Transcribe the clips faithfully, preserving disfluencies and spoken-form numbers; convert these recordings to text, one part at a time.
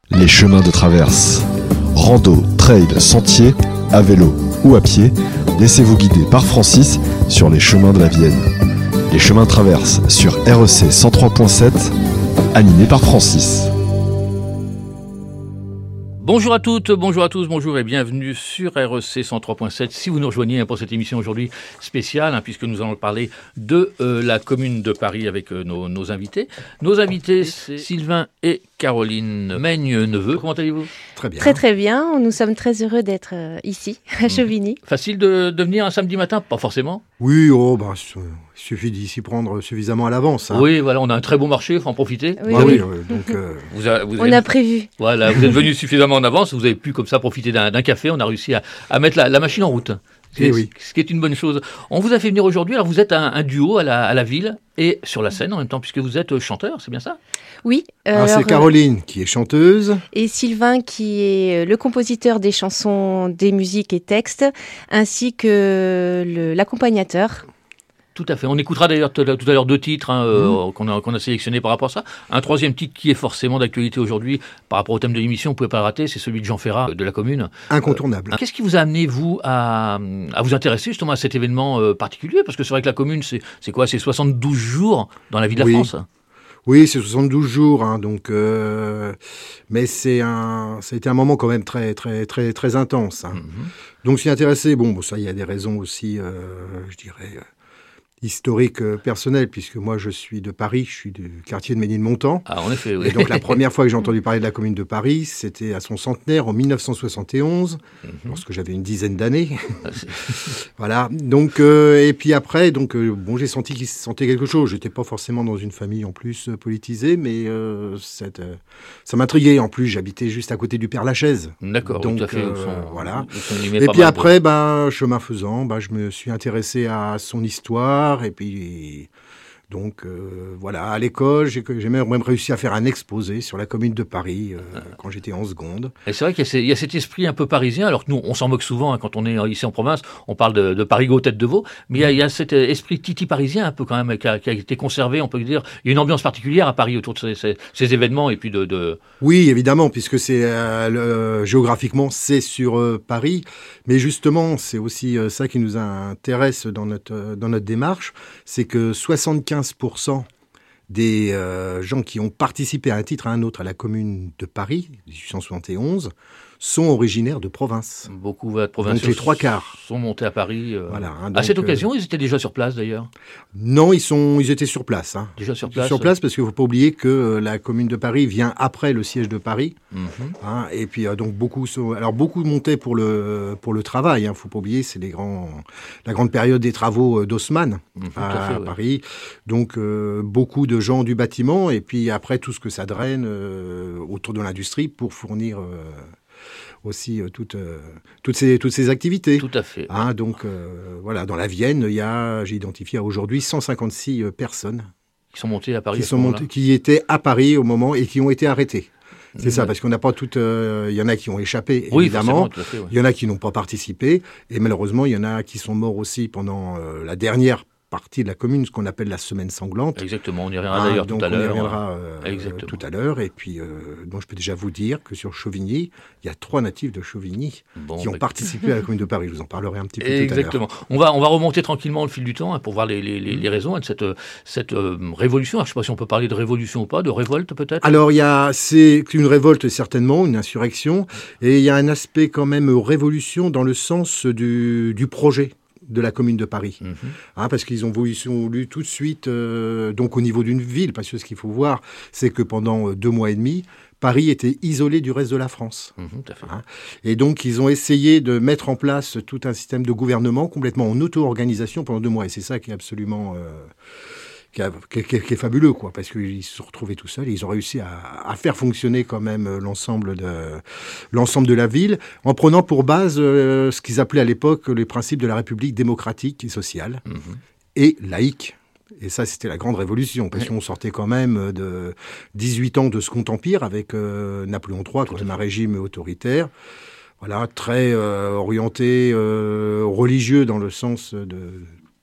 Les chemins de traverse. Rando, trail, sentier, à vélo ou à pied, laissez-vous guider par Francis sur les chemins de la Vienne. Les chemins de traverse sur R E C cent trois point sept, animé par Francis. Bonjour à toutes, bonjour à tous, bonjour et bienvenue sur R E C cent trois point sept. Si vous nous rejoignez pour cette émission aujourd'hui spéciale, hein, puisque nous allons parler de euh, la commune de Paris avec euh, nos, nos invités. Nos invités, c'est Sylvain et Caroline Meigne-Neveu. Comment allez-vous ? Très bien. Très très bien, nous sommes très heureux d'être euh, ici, à Chauvigny. Facile de, de venir un samedi matin ? Pas forcément. Oui, oh, bah, il suffit d'y s'y prendre suffisamment à l'avance. Hein. Oui, voilà, on a un très beau marché, il faut en profiter. Oui, Ah, oui. oui, oui, donc, euh... vous a, vous On êtes, a prévu. Voilà, vous êtes venus suffisamment en avance, vous avez pu comme ça profiter d'un, d'un café, on a réussi à, à mettre la, la machine en route. Ce, Eh oui. ce qui est une bonne chose. On vous a fait venir aujourd'hui, alors vous êtes un, un duo à la, à la ville et sur la scène en même temps, puisque vous êtes chanteur, c'est bien ça ? Oui. euh, ah, c'est alors, Caroline qui est chanteuse. Et Sylvain qui est le compositeur des chansons, des musiques et textes, ainsi que le, l'accompagnateur. Tout à fait. On écoutera d'ailleurs tout à l'heure deux titres hein, euh, mmh. qu'on a, qu'on a sélectionnés par rapport à ça. Un troisième titre qui est forcément d'actualité aujourd'hui par rapport au thème de l'émission, vous ne pouvez pas le rater, c'est celui de Jean Ferrat de la commune. Incontournable. Euh, qu'est-ce qui vous a amené, vous, à, à vous intéresser justement à cet événement euh, particulier ? Parce que c'est vrai que la commune, c'est, c'est quoi ? C'est soixante-douze jours dans la vie de la oui. France ? Oui, c'est soixante-douze jours, hein, donc, euh, mais c'est un, ça a été un moment quand même très, très, très, très intense. Hein. Mm-hmm. Donc, s'y intéresser, bon, bon, ça, il y a des raisons aussi, euh, je dirais, euh, historiques, euh, personnelles, puisque moi, je suis de Paris, je suis du quartier de Ménilmontant. Ah, en effet, oui. Et donc, la première fois que j'ai entendu parler de la commune de Paris, c'était à son centenaire en mille neuf cent soixante et onze, mm-hmm. lorsque j'avais une dizaine d'années. Ah, voilà. Donc, euh, et puis après, donc, euh, bon, j'ai senti qu'il se sentait quelque chose. J'étais pas forcément dans une famille en plus euh, politisée, mais euh, cette, euh, ça m'intriguait. En plus, j'habitais juste à côté du Père-Lachaise. D'accord. Donc, tout à fait. euh, sont, voilà. Et puis après, de... ben, chemin faisant, ben, je me suis intéressé à son histoire. Et puis, donc, euh, voilà, à l'école, j'ai, j'ai même réussi à faire un exposé sur la commune de Paris euh, ah. quand j'étais en seconde. Et c'est vrai qu'il y a, ces, il y a cet esprit un peu parisien, alors que nous, on s'en moque souvent hein, quand on est ici en province, on parle de, de Parigot, tête de veau, mais il y, a, il y a cet esprit titi parisien un peu quand même qui a, qui a été conservé, on peut dire. Il y a une ambiance particulière à Paris autour de ces, ces, ces événements et puis de... de... Oui, évidemment, puisque c'est euh, le, géographiquement, c'est sur euh, Paris, mais justement, c'est aussi euh, ça qui nous intéresse dans notre, euh, dans notre démarche, c'est que soixante-quinze pour cent des euh, gens qui ont participé à un titre à un autre à la commune de Paris, dix-huit cent soixante et onze, sont originaires de province. Beaucoup de provinces. Donc les trois quarts sont montés à Paris. Euh... Voilà, hein, donc, à cette occasion, euh... ils étaient déjà sur place d'ailleurs. Non, ils sont, ils étaient sur place. Hein. Déjà sur place. Sur place parce qu'il ne faut pas oublier que euh, la commune de Paris vient après le siège de Paris. Mm-hmm. Hein, et puis euh, donc beaucoup, sont, alors beaucoup montaient pour le pour le travail. Il hein, ne faut pas oublier, c'est les grands, la grande période des travaux d'Haussmann mm-hmm, à, à, fait, à Paris. Ouais. Donc euh, beaucoup de gens du bâtiment et puis après tout ce que ça draine euh, autour de l'industrie pour fournir. Euh, aussi euh, toutes, euh, toutes, ces, toutes ces activités. Tout à fait. Hein, donc, euh, voilà, dans la Vienne, il y a, j'ai identifié aujourd'hui cent cinquante-six euh, personnes qui sont montées à Paris. Qui, sont montées, qui étaient à Paris au moment et qui ont été arrêtées. C'est mmh. ça, parce qu'on n'a pas toutes... Il euh, y en a qui ont échappé, oui, évidemment. Il ouais. y en a qui n'ont pas participé. Et malheureusement, il y en a qui sont morts aussi pendant euh, la dernière partie de la commune, ce qu'on appelle la semaine sanglante. Exactement, on y reviendra ah, d'ailleurs tout à l'heure. On y reviendra euh, tout à l'heure. Et puis, euh, donc je peux déjà vous dire que sur Chauvigny, il y a trois natifs de Chauvigny bon, qui ont bah, participé à la commune de Paris. Je vous en parlerai un petit peu Exactement. tout à l'heure. On va, on va remonter tranquillement au fil du temps hein, pour voir les, les, les, les raisons de cette, cette euh, révolution. Alors, je ne sais pas si on peut parler de révolution ou pas, de révolte peut-être. Alors, il y a, c'est une révolte certainement, une insurrection. Et il y a un aspect quand même révolution dans le sens du, du projet de la commune de Paris. Mmh. Hein, parce qu'ils ont voulu, ils ont voulu tout de suite, euh, donc au niveau d'une ville, parce que ce qu'il faut voir, c'est que pendant deux mois et demi, Paris était isolé du reste de la France. Mmh, tout à fait. Hein, et donc, ils ont essayé de mettre en place tout un système de gouvernement complètement en auto-organisation pendant deux mois. Et c'est ça qui est absolument... Euh, Qui, a, qui, qui, qui est fabuleux, quoi, parce qu'ils se sont retrouvés tout seuls et ils ont réussi à, à faire fonctionner quand même l'ensemble de, l'ensemble de la ville en prenant pour base euh, ce qu'ils appelaient à l'époque les principes de la République démocratique et sociale mmh. et laïque. Et ça, c'était la grande révolution, parce qu'on sortait quand même de dix-huit ans de Second Empire avec euh, Napoléon trois, quand même un régime autoritaire. Voilà, très euh, orienté euh, religieux dans le sens de...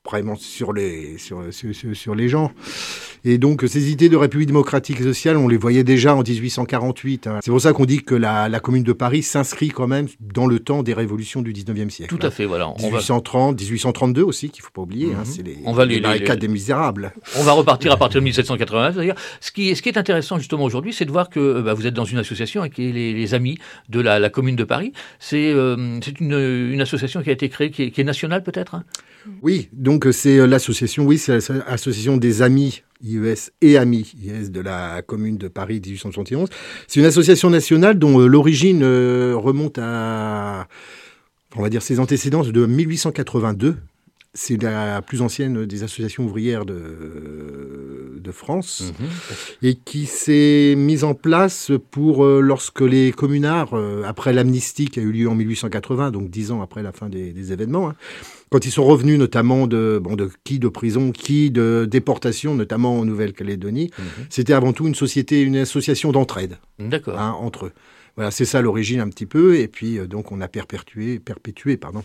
vraiment sur les, sur, sur, sur, sur les gens. Et donc, ces idées de République démocratique et sociale, on les voyait déjà en dix-huit cent quarante-huit. Hein. C'est pour ça qu'on dit que la, la Commune de Paris s'inscrit quand même dans le temps des révolutions du dix-neuvième siècle. Tout à fait, voilà. dix-huit cent trente, dix-huit cent trente-deux aussi, qu'il ne faut pas oublier. Mm-hmm. Hein, c'est les, on va les, les barricades les, des misérables. On va repartir à partir de mille sept cent quatre-vingt-neuf. D'ailleurs, ce qui, ce qui est intéressant justement aujourd'hui, c'est de voir que bah, vous êtes dans une association avec les, les amis de la, la Commune de Paris. C'est, euh, c'est une, une association qui a été créée, qui est, qui est nationale peut-être, hein? Oui, donc c'est l'association, oui, c'est l'association des amis I E S et Amis I E S de la Commune de Paris dix-huit cent soixante et onze. C'est une association nationale dont euh, l'origine euh, remonte à, on va dire, ses antécédents de mille huit cent quatre-vingt-deux. C'est la plus ancienne des associations ouvrières de, de France mmh. et qui s'est mise en place pour euh, lorsque les communards, euh, après l'amnistie qui a eu lieu en mille huit cent quatre-vingts, donc dix ans après la fin des, des événements, hein, quand ils sont revenus notamment de, bon, de qui de prison, qui de déportation, notamment en Nouvelle-Calédonie, mmh. c'était avant tout une société, une association d'entraide. D'accord. Hein, entre eux. Voilà, c'est ça l'origine un petit peu, et puis euh, donc on a perpétué, perpétué pardon,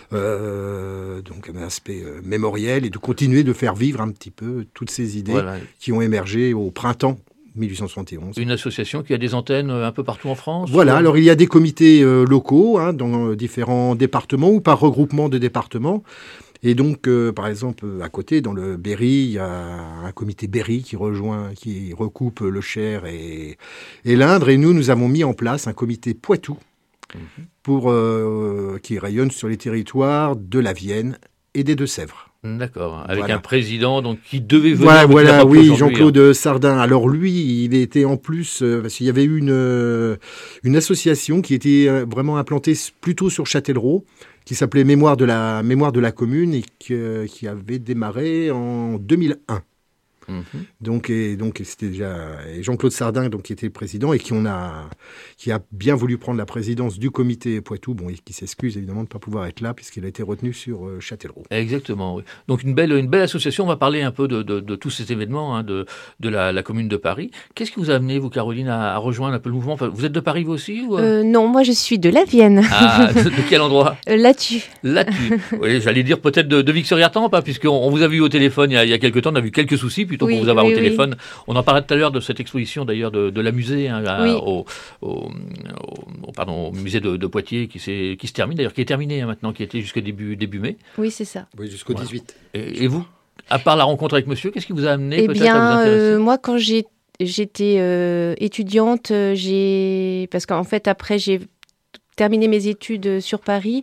euh, donc un aspect euh, mémoriel et de continuer de faire vivre un petit peu toutes ces idées voilà. qui ont émergé au printemps mille huit cent soixante et onze. Une association qui a des antennes un peu partout en France. Voilà, ou... alors il y a des comités euh, locaux hein, dans euh, différents départements ou par regroupement de départements. Et donc, euh, par exemple, à côté, dans le Berry, il y a un comité Berry qui rejoint, qui recoupe le Cher et, et l'Indre. Et nous, nous avons mis en place un comité Poitou mmh. pour, euh, qui rayonne sur les territoires de la Vienne et des Deux-Sèvres. D'accord, avec voilà. un président donc, qui devait venir... Voilà, voilà oui, Jean-Claude hein. Sardin. Alors lui, il était en plus... Euh, parce qu'il y avait eu une, euh, une association qui était euh, vraiment implantée plutôt sur Châtellerault, qui s'appelait Mémoire de la, Mémoire de la Commune et qui, euh, qui avait démarré en deux mille un. Mmh. Donc, et, donc c'était déjà et Jean-Claude Sardin donc, qui était le président et qui, on a, qui a bien voulu prendre la présidence du comité Poitou, bon, et qui s'excuse évidemment de ne pas pouvoir être là puisqu'il a été retenu sur euh, Châtellerault. Exactement, oui. Donc une belle, une belle association, on va parler un peu de, de, de tous ces événements hein, de, de la, la Commune de Paris. Qu'est-ce qui vous a amené, vous Caroline, à, à rejoindre un peu le mouvement enfin, vous êtes de Paris vous aussi ou... euh, Non, moi je suis de la Vienne. Ah, de, de quel endroit euh, Là-dessus. Là-dessus. Oui, j'allais dire peut-être de, de Vic-sur-Yertemps, hein, puisqu'on on vous a vu au téléphone il y a, il y a quelques temps, on a vu quelques soucis plutôt oui, pour vous avoir oui, au téléphone. Oui. On en parlait tout à l'heure de cette exposition d'ailleurs de, de la musée hein, à, oui. au, au, au, pardon, au musée de, de Poitiers qui, qui se termine d'ailleurs, qui est terminé hein, maintenant, qui était jusqu'au début, début mai. Oui, c'est ça. Oui, jusqu'au voilà. dix-huit. Et, et vous, à part la rencontre avec monsieur, qu'est-ce qui vous a amené eh peut-être bien, à vous intéresser euh, moi quand j'ai, j'étais euh, étudiante, j'ai parce qu'en fait après j'ai terminé mes études sur Paris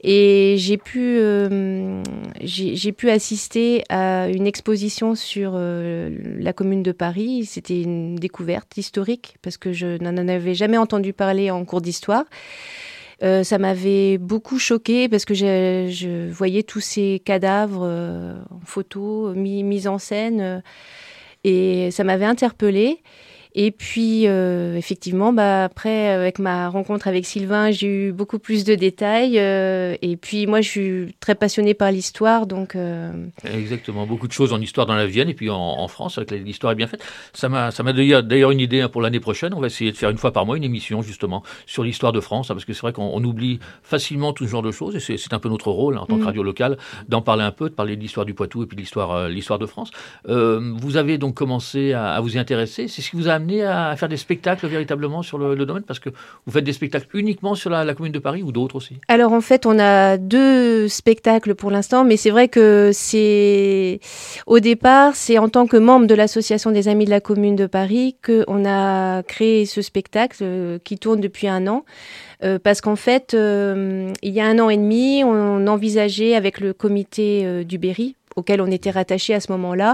et j'ai pu, euh, j'ai, j'ai pu assister à une exposition sur euh, la Commune de Paris. C'était une découverte historique parce que je n'en avais jamais entendu parler en cours d'histoire. Euh, ça m'avait beaucoup choquée parce que je, je voyais tous ces cadavres euh, en photo, mis, mis en scène euh, et ça m'avait interpellée. Et puis, euh, effectivement, bah, après, avec ma rencontre avec Sylvain, j'ai eu beaucoup plus de détails. Euh, et puis, moi, je suis très passionnée par l'histoire, donc... Euh... Exactement, beaucoup de choses en histoire dans la Vienne et puis en, en France, avec l'histoire est bien faite. Ça m'a, ça m'a d'ailleurs une idée hein, pour l'année prochaine. On va essayer de faire une fois par mois une émission, justement, sur l'histoire de France, hein, parce que c'est vrai qu'on on oublie facilement tout ce genre de choses, et c'est, c'est un peu notre rôle, hein, en tant que radio locale, d'en parler un peu, de parler de l'histoire du Poitou et puis de l'histoire, euh, l'histoire de France. Euh, vous avez donc commencé à, à vous y intéresser. C'est ce qui vous a amené à faire des spectacles véritablement sur le, le domaine, parce que vous faites des spectacles uniquement sur la, la Commune de Paris ou d'autres aussi? Alors en fait on a deux spectacles pour l'instant, mais c'est vrai que c'est au départ c'est en tant que membre de l'association des Amis de la Commune de Paris qu'on a créé ce spectacle euh, qui tourne depuis un an. Euh, parce qu'en fait, euh, il y a un an et demi, on envisageait avec le comité euh, du Berry, auquel on était rattaché à ce moment-là,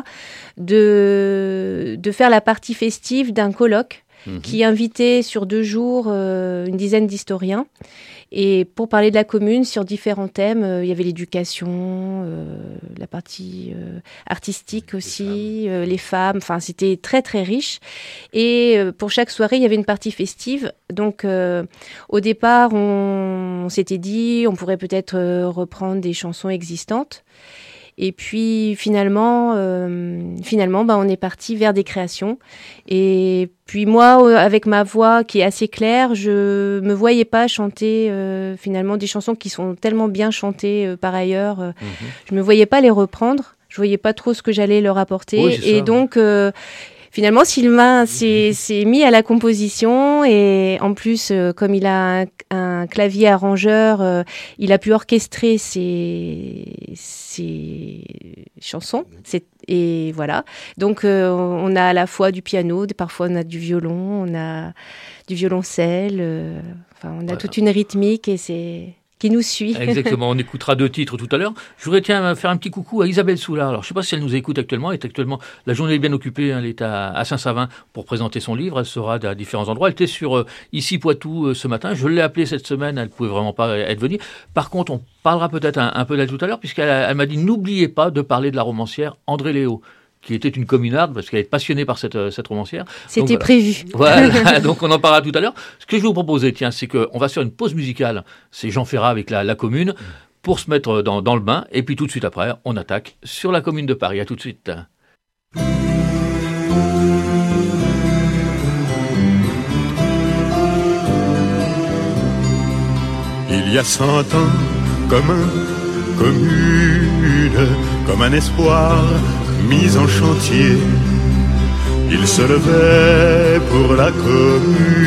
de, de faire la partie festive d'un colloque mmh. qui invitait sur deux jours euh, une dizaine d'historiens. Et pour parler de la commune sur différents thèmes, euh, il y avait l'éducation, euh, la partie euh, artistique aussi, les femmes, euh, les femmes, enfin c'était très très riche. Et euh, pour chaque soirée, il y avait une partie festive. Donc euh, au départ, on, on s'était dit, on pourrait peut-être euh, reprendre des chansons existantes. Et puis finalement, euh, finalement, bah, on est parti vers des créations. Et puis moi, avec ma voix qui est assez claire, je me voyais pas chanter euh, finalement des chansons qui sont tellement bien chantées euh, par ailleurs. Euh, mmh. Je me voyais pas les reprendre. Je voyais pas trop ce que j'allais leur apporter. Oui, et ça. donc euh, finalement, Sylvain s'est, s'est mis à la composition et en plus, euh, comme il a un, un clavier arrangeur, euh, il a pu orchestrer ses, ses chansons. C'est, et voilà. Donc, euh, on a à la fois du piano, parfois on a du violon, on a du violoncelle. Euh, enfin, on a voilà. toute une rythmique et c'est... qui nous suit. Exactement, on écoutera deux titres tout à l'heure. Je voudrais tiens faire un petit coucou à Isabelle Soulard. Alors, je ne sais pas si elle nous écoute actuellement. Elle est actuellement, la journée est bien occupée. Elle est à, à Saint-Savin pour présenter son livre. Elle sera à différents endroits. Elle était sur euh, Ici Poitou euh, ce matin. Je l'ai appelée cette semaine. Elle ne pouvait vraiment pas être venue. Par contre, on parlera peut-être un, un peu d'elle tout à l'heure, puisqu'elle elle m'a dit n'oubliez pas de parler de la romancière André Léo, qui était une communarde, parce qu'elle est passionnée par cette, cette romancière. C'était donc, voilà. prévu. Voilà, donc on en parlera tout à l'heure. Ce que je vais vous proposer, tiens, c'est qu'on va faire une pause musicale. C'est Jean Ferrat avec la, la Commune, pour se mettre dans, dans le bain. Et puis tout de suite après, on attaque sur la Commune de Paris. À tout de suite. Il y a cent ans, comme un commune, comme un espoir mis en chantier, il se levait pour la commune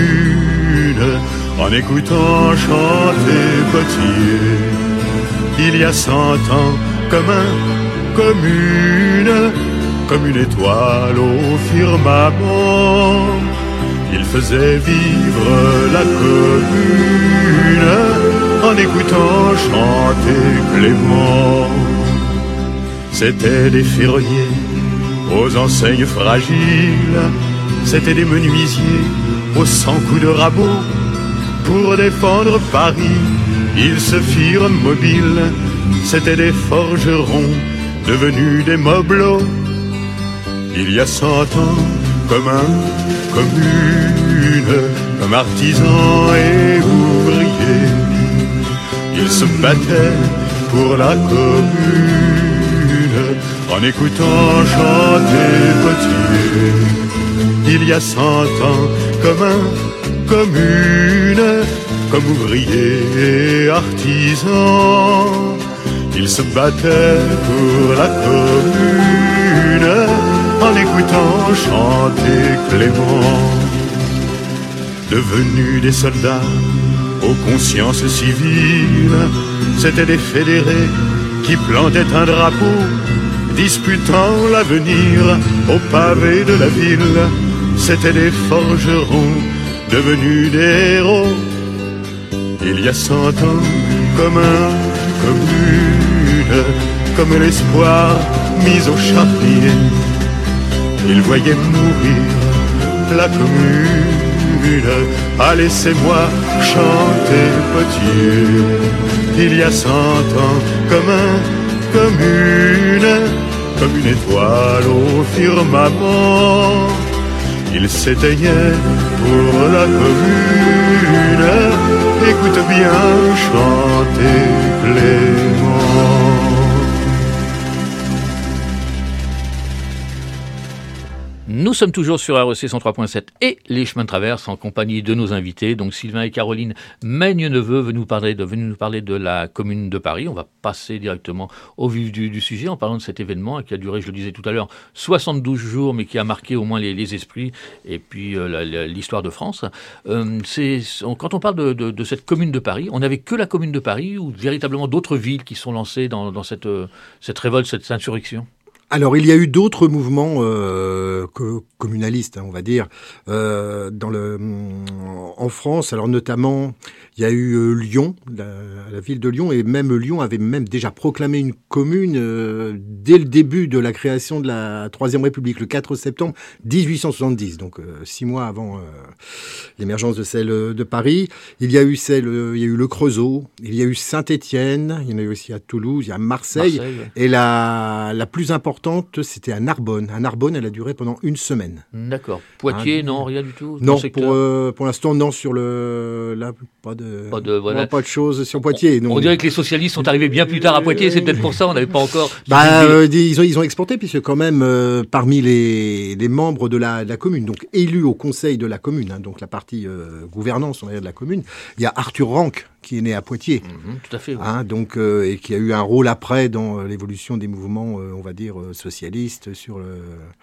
en écoutant chanter Potier. Il y a cent ans, comme un commune, comme une étoile au firmament, il faisait vivre la commune en écoutant chanter Clément. C'étaient des ferronniers aux enseignes fragiles, c'étaient des menuisiers aux cent coups de rabot. Pour défendre Paris, ils se firent mobiles, c'étaient des forgerons devenus des mobelots. Il y a cent ans, comme un commune, comme artisans et ouvriers, ils se battaient pour la commune en écoutant chanter Potier. Il y a cent ans, comme un commune, comme ouvriers et artisans, ils se battaient pour la commune en écoutant chanter Clément. Devenus des soldats aux consciences civiles, c'étaient des fédérés qui plantaient un drapeau, disputant l'avenir au pavé de la ville. C'étaient des forgerons devenus des héros. Il y a cent ans, comme un commune, comme l'espoir mis au charnier, ils voyaient mourir la commune. Ah, laissez-moi chanter Potier. Il y a cent ans, comme un commune, comme une étoile au firmament, il s'éteignait pour la commune. Écoute bien chanter Clément. Nous sommes toujours sur R E C cent trois point sept et les chemins de traverse en compagnie de nos invités. Donc Sylvain et Caroline Maigne-Neveu venaient nous parler de, venaient nous parler de la Commune de Paris. On va passer directement au vif du, du sujet en parlant de cet événement qui a duré, je le disais tout à l'heure, soixante-douze jours, mais qui a marqué au moins les, les esprits et puis euh, la, la, l'histoire de France. Euh, c'est, on, quand on parle de, de, de cette Commune de Paris, on n'avait que la Commune de Paris ou véritablement d'autres villes qui sont lancées dans, dans cette, cette révolte, cette insurrection ? Alors, il y a eu d'autres mouvements euh, co- communalistes, hein, on va dire, euh, dans le, en France. Alors, notamment, il y a eu euh, Lyon, la, la ville de Lyon, et même Lyon avait même déjà proclamé une commune euh, dès le début de la création de la Troisième République, le quatre septembre dix-huit cent soixante-dix, donc euh, six mois avant euh, l'émergence de celle de Paris. Il y a eu celle, euh, il y a eu le Creusot, il y a eu Saint-Étienne, il y en a eu aussi à Toulouse, il y a Marseille, Marseille ouais. Et la, la plus importante importante, c'était à Narbonne. À Narbonne, elle a duré pendant une semaine. D'accord. Poitiers, Hein, non, rien du tout. Non, secteur. pour, euh, pour l'instant, non, sur le... Là, pas de, Pas de- voilà. non, pas de choses sur Poitiers. Non. On dirait que les socialistes sont arrivés bien plus tard à Poitiers, c'est peut-être pour ça, on n'avait pas encore. Bah, euh, ils, ont, ils ont exporté, puisque quand même, euh, parmi les, les membres de la, de la commune, donc élus au conseil de la commune, hein, donc la partie euh, gouvernance, on va dire, de la commune, il y a Arthur Ranc, qui est né à Poitiers. Mhm, tout à fait. Ouais. Hein, donc, euh, et qui a eu un rôle après dans euh, l'évolution des mouvements, euh, on va dire, euh, socialistes sur le,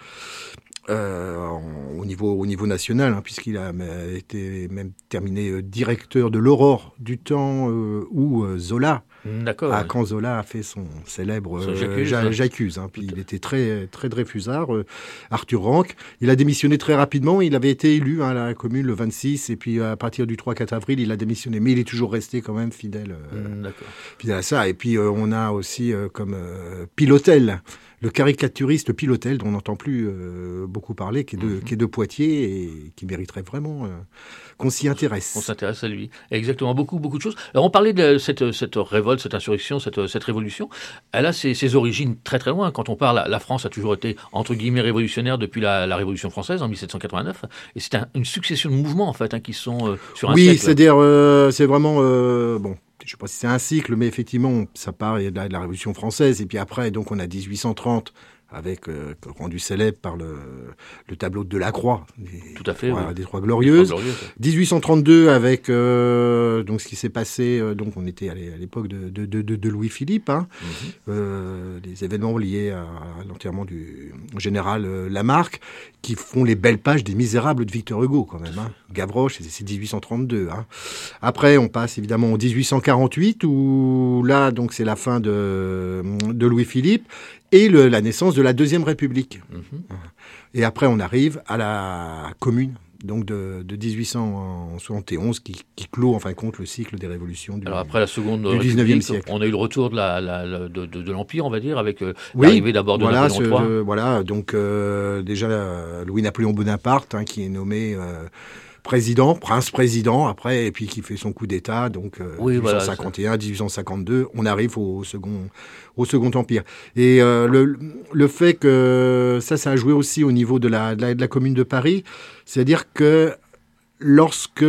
euh, en- au, niveau, au niveau national, hein, puisqu'il a euh, été même terminé euh, directeur de l'Aurore du temps euh, où euh, Zola, D'accord. ah, ouais. quand Zola a fait son célèbre Son euh, J'accuse, J'a- ouais. J'accuse, hein, puis il était très très Dreyfusard, euh, Arthur Ranc. Il a démissionné très rapidement. Il avait été élu hein, à la commune le vingt-six, et puis à partir du trois quatre avril, il a démissionné. Mais il est toujours resté quand même fidèle, euh, Mm, D'accord. fidèle à ça. Et puis euh, on a aussi euh, comme euh, Pilotel, le caricaturiste Pilotel, dont on n'entend plus euh, beaucoup parler, qui est, de, Mhm. qui est de Poitiers et qui mériterait vraiment euh, qu'on s'y intéresse. On s'intéresse à lui. Exactement, beaucoup, beaucoup de choses. Alors, on parlait de cette, cette révolte, cette insurrection, cette, cette révolution. Elle a ses, ses origines très, très loin. Quand on parle, la France a toujours été, entre guillemets, révolutionnaire depuis la, la Révolution française en dix-sept cent quatre-vingt-neuf. Et c'est un- une succession de mouvements, en fait, hein, qui sont euh, sur un Oui, siècle. c'est-à-dire, euh, c'est vraiment, euh, bon, je sais pas si c'est un cycle, mais effectivement, ça part de la, de la Révolution française, et puis après, donc, on a dix-huit cent trente, avec, euh, rendu célèbre par le, le tableau de Delacroix, des, Tout à fait, trois, oui. des Trois Glorieuses. Glorieux, dix-huit cent trente-deux, avec euh, donc ce qui s'est passé, euh, donc on était à l'é- à l'époque de, de, de, de Louis-Philippe, hein, Mhm. euh, les événements liés à, à l'enterrement du général euh, Lamarque, qui font les belles pages des Misérables de Victor Hugo, quand même. Hein. Gavroche, c'est c'est dix-huit cent trente-deux. Hein. Après, on passe évidemment en dix-huit cent quarante-huit, où là, donc c'est la fin de, de Louis-Philippe et le- la naissance de la Deuxième République. Mhm. Et après, on arrive à la Commune, donc de, de dix-huit cent soixante et onze, qui, qui clôt en fin de compte le cycle des révolutions. Du... Alors après la seconde du dix-neuvième République, siècle. on a eu le retour de la, la- la- de, de- de l'Empire, on va dire, avec euh, Oui, l'arrivée d'abord de voilà, Napoléon ce- trois. euh, voilà, donc euh, déjà euh, Louis-Napoléon Bonaparte, hein, qui est nommé euh, président, prince-président, après, et puis qui fait son coup d'État, donc euh, Oui, voilà, dix-huit cent cinquante et un, dix-huit cent cinquante-deux, on arrive au second, au second empire. Et euh, le, le fait que ça, ça a joué aussi au niveau de la, de la, de la Commune de Paris, c'est-à-dire que lorsque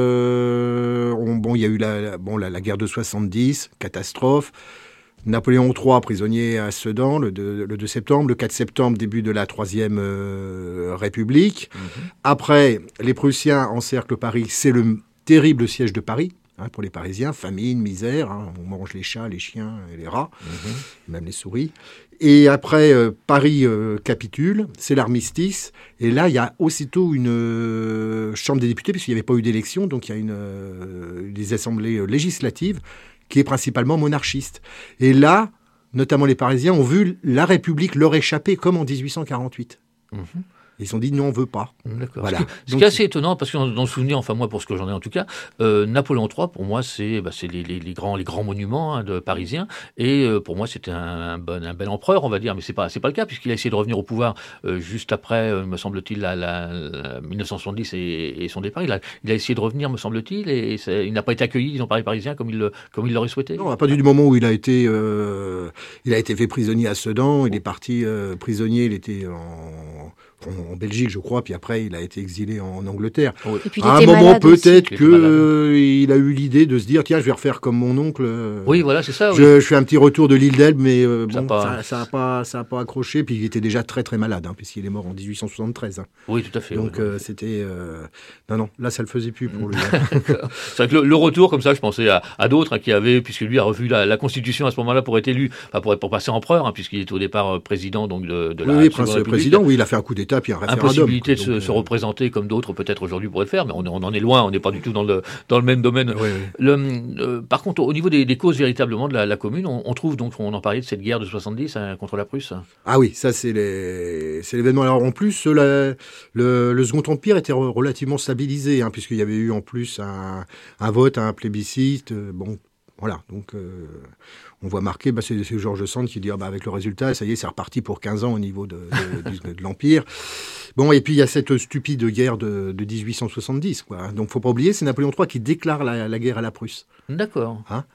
euh, on, bon, il y a eu la, la- bon, la, la guerre de soixante-dix, catastrophe. Napoléon trois, prisonnier à Sedan, le deux, le deux septembre. Le quatre septembre, début de la Troisième euh, République. Mhm. Après, les Prussiens encerclent Paris. C'est le terrible siège de Paris, hein, pour les Parisiens. Famine, misère. Hein, on mange les chats, les chiens et les rats, Mhm. même les souris. Et après, euh, Paris euh, capitule. C'est l'armistice. Et là, il y a aussitôt une euh, Chambre des députés, puisqu'il n'y avait pas eu d'élection. Donc, il y a une, euh, des assemblées euh, législatives qui est principalement monarchiste. Et là, notamment les Parisiens, ont vu la République leur échapper comme en dix-huit cent quarante-huit. Mhm. Ils se sont dit, nous, on veut pas. D'accord. Voilà. Ce qui, ce Donc, qui est assez étonnant, parce que dans, dans le souvenir, enfin moi, pour ce que j'en ai en tout cas, euh, Napoléon trois, pour moi, c'est bah, c'est les, les, les, grands, les grands monuments hein, de parisiens. Et euh, pour moi, c'était un, un, bon, un bel empereur, on va dire. Mais c'est pas, c'est pas le cas, puisqu'il a essayé de revenir au pouvoir euh, juste après, euh, me semble-t-il, la, la, la mille neuf cent soixante-dix et, et son départ. Il a, il a essayé de revenir, me semble-t-il, et ça, il n'a pas été accueilli, disons, par les Parisiens comme il, le- comme il l'aurait souhaité. non, à partir du moment où il a été, euh, il a été fait prisonnier à Sedan, il est parti euh, prisonnier, il était en, en Belgique, je crois, puis après, il a été exilé en Angleterre. Oui. Et puis il À un était moment, malade aussi. peut-être Il était malade. qu'il a eu l'idée de se dire, tiens, je vais refaire comme mon oncle. euh, Oui, voilà, c'est ça. Oui. Je, je fais un petit retour de l'île d'Elbe, mais euh, Ça a bon, pas- ça ça a pas, ça a pas accroché. Puis il était déjà très très malade, hein, puisqu'il est mort en dix-huit cent soixante-treize. Hein. Oui, tout à fait. Donc oui. euh, c'était, euh, non non, là ça le faisait plus pour lui. hein. C'est vrai que le, le retour, comme ça, je pensais à, à d'autres hein, qui avaient, puisque lui a revu la, la Constitution à ce moment-là pour être élu, enfin pour, être- pour passer empereur, hein, puisqu'il était au départ euh, président donc de, de la oui, oui, Seconde prince République. président, oui, il a fait un coup d'État puis un référendum. Impossibilité de quoi. se, Donc, se euh, représenter comme d'autres peut-être aujourd'hui pourraient le faire, mais on, on en est loin, on n'est pas du tout dans le, dans le même domaine. oui, oui. Le, euh, par contre, au niveau des, des causes véritablement de la, la commune, on, on trouve donc, on en parlait de cette guerre de soixante-dix hein, contre la Prusse. Ah oui, ça c'est les... c'est l'événement. Alors en plus, la- le, le Second Empire était re- relativement stabilisé, hein, puisqu'il y avait eu en plus un, un vote, un plébiscite. euh, bon, voilà, donc euh, on voit marquer, bah, c'est, c'est Georges Sand qui dit, ah, bah, avec le résultat, ça y est, c'est reparti pour quinze ans au niveau de, de, du- de l'Empire. Bon, et puis il y a cette stupide guerre de, de dix-huit cent soixante-dix, quoi. Donc faut pas oublier, c'est Napoléon trois qui déclare la, la guerre à la Prusse. D'accord.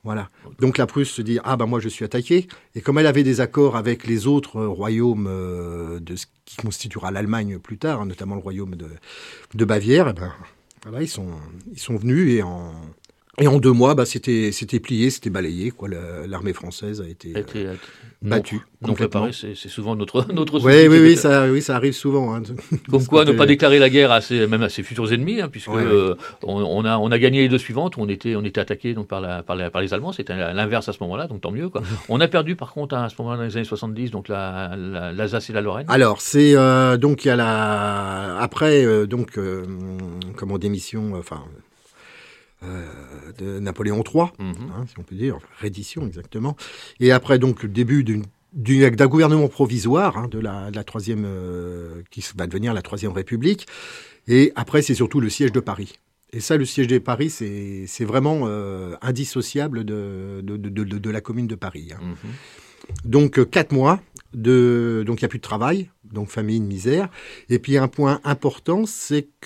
Voilà. Donc la Prusse se dit « Ah ben moi je suis attaqué ». Et comme elle avait des accords avec les autres euh, royaumes euh, de ce qui constituera l'Allemagne plus tard, hein, notamment le royaume de, de Bavière, eh ben, voilà, ils sont, ils sont venus et en... Et en deux mois, bah, c'était, c'était plié, c'était balayé. Quoi. Le, l'armée française a été, été euh, battue. Non, non préparée, c'est, c'est souvent notre notre. Ouais, oui, oui, ça, oui, ça arrive souvent. Hein. Comme quoi, ne pas déclarer la guerre à ses, même à ses futurs ennemis, hein, puisque ouais, euh, ouais. On, on a on a gagné les deux suivantes. Où on était on était attaqué donc par la par, la, par les Allemands. C'était l'inverse à ce moment-là, donc tant mieux. Quoi. On a perdu par contre à ce moment-là dans les années soixante-dix, donc la, la, l'Alsace et la Lorraine. Alors c'est euh, donc il y a la après euh, donc euh, comment démission, enfin. Euh, de Napoléon trois, mm-hmm. hein, si on peut dire, reddition exactement. Et après donc le début d'une, d'une, d'un gouvernement provisoire hein, de, la, de la troisième, euh, qui va devenir la troisième République. Et après c'est surtout le siège de Paris. Et ça, le siège de Paris, c'est, c'est vraiment euh, indissociable de, de, de, de, de la commune de Paris. Hein. Mm-hmm. Donc euh, quatre mois. De, donc il n'y a plus de travail, donc famine, misère. Et puis un point important, c'est que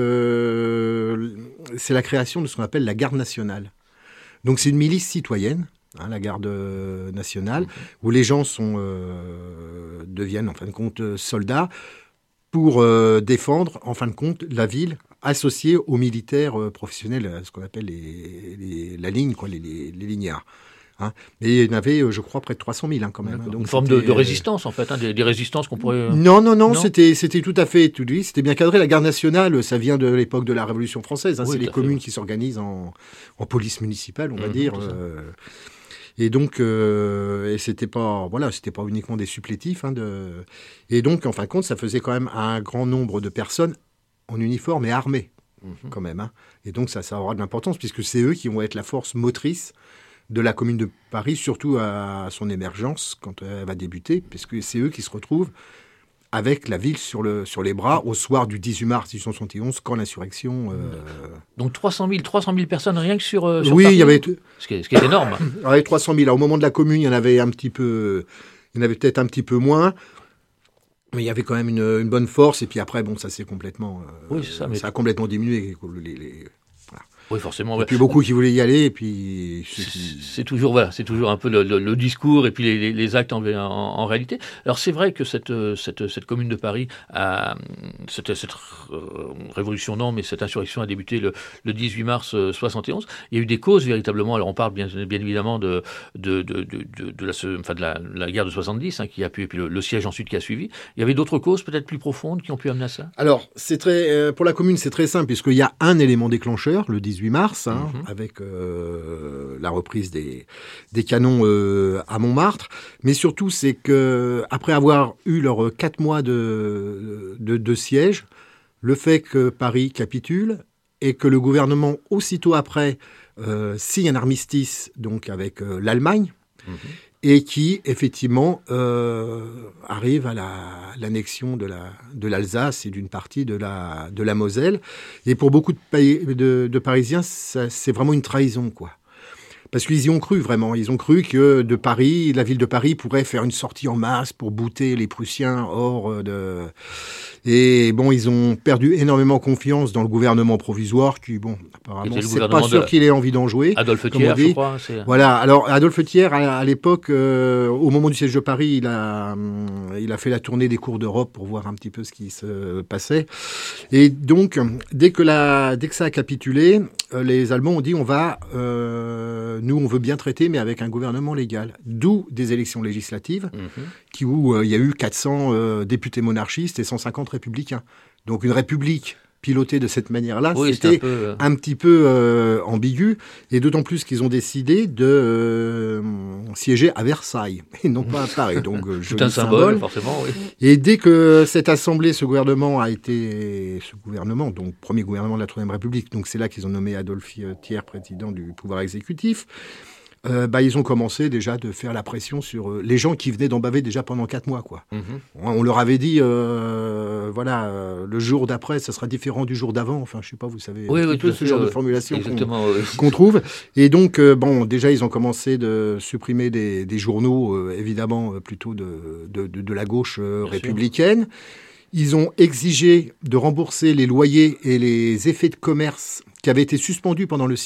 euh, c'est la création de ce qu'on appelle la garde nationale. Donc c'est une milice citoyenne, hein, la garde nationale, mmh. où les gens sont, euh, deviennent en fin de compte soldats pour euh, défendre en fin de compte la ville associée aux militaires euh, professionnels, ce qu'on appelle les, les, la ligne, quoi, les, les, les lignards. Hein. Mais il y en avait, je crois, près de trois cent mille hein, quand même. Donc, une forme de, de résistance, en fait, hein, des, des résistances qu'on pourrait... Non, non, non, non c'était, c'était tout à fait tout dit. C'était bien cadré. La garde nationale, ça vient de l'époque de la Révolution française. Hein. Oui, c'est les communes fait. Qui s'organisent en, en police municipale, on va mmh, dire. Euh, et donc, euh, et c'était pas, voilà, c'était pas uniquement des supplétifs. Hein, de, et donc, en fin de compte, ça faisait quand même un grand nombre de personnes en uniforme et armées, mmh. quand même. Hein. Et donc, ça, ça aura de l'importance, puisque c'est eux qui vont être la force motrice de la commune de Paris, surtout à son émergence, quand elle va débuter, parce que c'est eux qui se retrouvent avec la ville sur, le, sur les bras au soir du dix-huit mars dix-huit cent soixante et onze, quand l'insurrection... Euh... Donc trois cent mille personnes rien que sur, euh, sur oui, Paris. Oui, il y avait... Ce qui est, ce qui est énorme. Oui, trois cent mille. Au moment de la commune, il y en avait un petit peu... Il y en avait peut-être un petit peu moins. Mais il y avait quand même une, une bonne force. Et puis après, bon, ça s'est complètement... Euh, oui, c'est ça. Mais... Ça a complètement diminué. Les, les... Oui, forcément. Et ouais. puis beaucoup qui voulaient y aller, et puis... C'est, c'est, toujours, voilà, c'est toujours un peu le, le, le discours et puis les, les actes en, en, en réalité. Alors c'est vrai que cette, cette, cette commune de Paris, a, cette, cette euh, révolution, non, mais cette insurrection a débuté le, le dix-huit mars soixante et onze. Il y a eu des causes véritablement. Alors on parle bien, bien évidemment de, de, de, de, de, de, la, enfin de la, la guerre de soixante-dix, hein, qui a pu, et puis le, le siège ensuite qui a suivi. Il y avait d'autres causes peut-être plus profondes qui ont pu amener à ça. Alors, c'est très, euh, pour la commune, c'est très simple, puisqu'il y a un élément déclencheur, le dix-huit mars, hein, mmh. avec euh, la reprise des, des canons euh, à Montmartre. Mais surtout, c'est que après avoir eu leurs quatre mois de, de, de siège, le fait que Paris capitule et que le gouvernement, aussitôt après, euh, signe un armistice donc avec euh, l'Allemagne, mmh. et qui, effectivement, euh, arrive à la, l'annexion de, la, de l'Alsace et d'une partie de la, de la Moselle. Et pour beaucoup de, pays, de, de Parisiens, ça, c'est vraiment une trahison, quoi. Parce qu'ils y ont cru, vraiment. Ils ont cru que de Paris, la ville de Paris pourrait faire une sortie en masse pour bouter les Prussiens hors de... Et bon, ils ont perdu énormément confiance dans le gouvernement provisoire qui, bon, apparemment, c'est pas sûr qu'il ait envie d'en jouer. Adolphe Thiers, je crois. C'est... Voilà. Alors, Adolphe Thiers, à, à l'époque, euh, au moment du siège de Paris, il a, il a fait la tournée des cours d'Europe pour voir un petit peu ce qui se passait. Et donc, dès que, la, dès que ça a capitulé, euh, les Allemands ont dit, on va, euh, nous, on veut bien traiter, mais avec un gouvernement légal. D'où des élections législatives, mmh. qui, où euh, il y a eu quatre cents euh, députés monarchistes et cent cinquante républicains. Donc une république pilotée de cette manière-là, oui, c'était un, peu, euh... un petit peu euh, ambigu, et d'autant plus qu'ils ont décidé de euh, siéger à Versailles, et non pas à Paris. Donc, euh, tout un symbole, symbole, forcément, oui. Et dès que cette assemblée, ce gouvernement a été... Ce gouvernement, donc premier gouvernement de la Troisième République, donc c'est là qu'ils ont nommé Adolphe Thiers président du pouvoir exécutif, Euh, bah, ils ont commencé déjà de faire la pression sur euh, les gens qui venaient d'en baver déjà pendant quatre mois, quoi. Mmh. On, on leur avait dit, euh, voilà, euh, le jour d'après, ça sera différent du jour d'avant. Enfin, je sais pas, vous savez, oui, un oui, peu ce fait, genre euh, de formulation qu'on, oui. qu'on trouve. Et donc, euh, bon, déjà, ils ont commencé de supprimer des, des journaux, euh, évidemment, euh, plutôt de, de, de, de la gauche euh, républicaine. Sûr. Ils ont exigé de rembourser les loyers et les effets de commerce qui avaient été suspendus pendant le siège.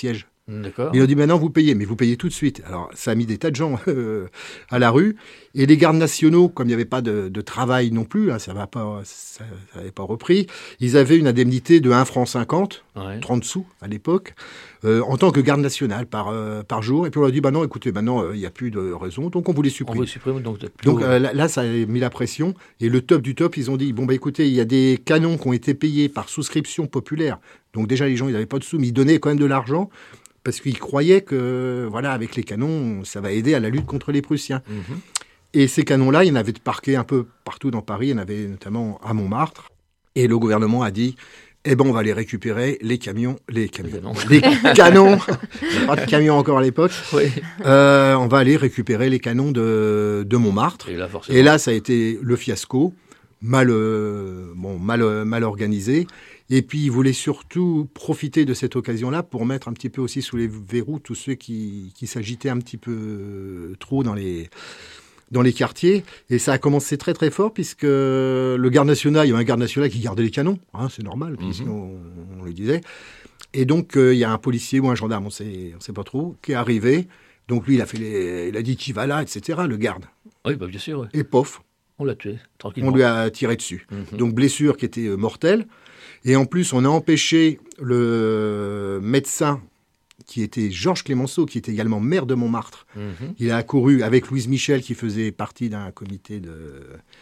D'accord. Ils ont dit maintenant vous payez, mais vous payez tout de suite. Alors ça a mis des tas de gens euh, à la rue. Et les gardes nationaux, comme il n'y avait pas de, de travail non plus, hein, ça n'avait pas, ça, ça avait pas repris, ils avaient une indemnité de un franc cinquante, Ouais. trente sous à l'époque, euh, en tant que garde national par, euh, par jour. Et puis on leur a dit bah non, écoutez, maintenant il euh, n'y a plus de raison, donc on vous les On supprime. veut supprimer donc. Plutôt... Donc euh, là, là, ça a mis la pression. Et le top du top, ils ont dit bon bah écoutez, il y a des canons qui ont été payés par souscription populaire. Donc déjà les gens ils n'avaient pas de sous, mais ils donnaient quand même de l'argent. Parce qu'ils croyaient que, voilà, avec les canons, ça va aider à la lutte contre les Prussiens. Mm-hmm. Et ces canons-là, il y en avait parqués un peu partout dans Paris. Il y en avait notamment à Montmartre. Et le gouvernement a dit, eh ben, on va les récupérer, les camions, les camions, les canons. Il n'y a pas de camions encore à l'époque. Oui. Euh, on va aller récupérer les canons de, de Montmartre. Et là, forcément. Et là, ça a été le fiasco, mal, euh, bon, mal, euh, mal organisé. Et puis, ils voulaient surtout profiter de cette occasion-là pour mettre un petit peu aussi sous les verrous tous ceux qui, qui s'agitaient un petit peu trop dans les, dans les quartiers. Et ça a commencé très, très fort, puisque le garde national, il y avait un garde national qui gardait les canons, hein, c'est normal, Mm-hmm. puisqu'on on le disait. Et donc, euh, il y a un policier ou un gendarme, on ne sait, on sait pas trop, qui est arrivé. Donc, lui, il a, fait les, il a dit qui va là, et cetera, le garde. Oui, bah, bien sûr. Ouais. Et pof, On l'a tué, tranquillement. on lui a tiré dessus. Mm-hmm. Donc, blessure qui était euh, mortelle. Et en plus, on a empêché le médecin qui était Georges Clémenceau, qui était également maire de Montmartre. Mm-hmm. Il a accouru avec Louise Michel, qui faisait partie d'un comité de,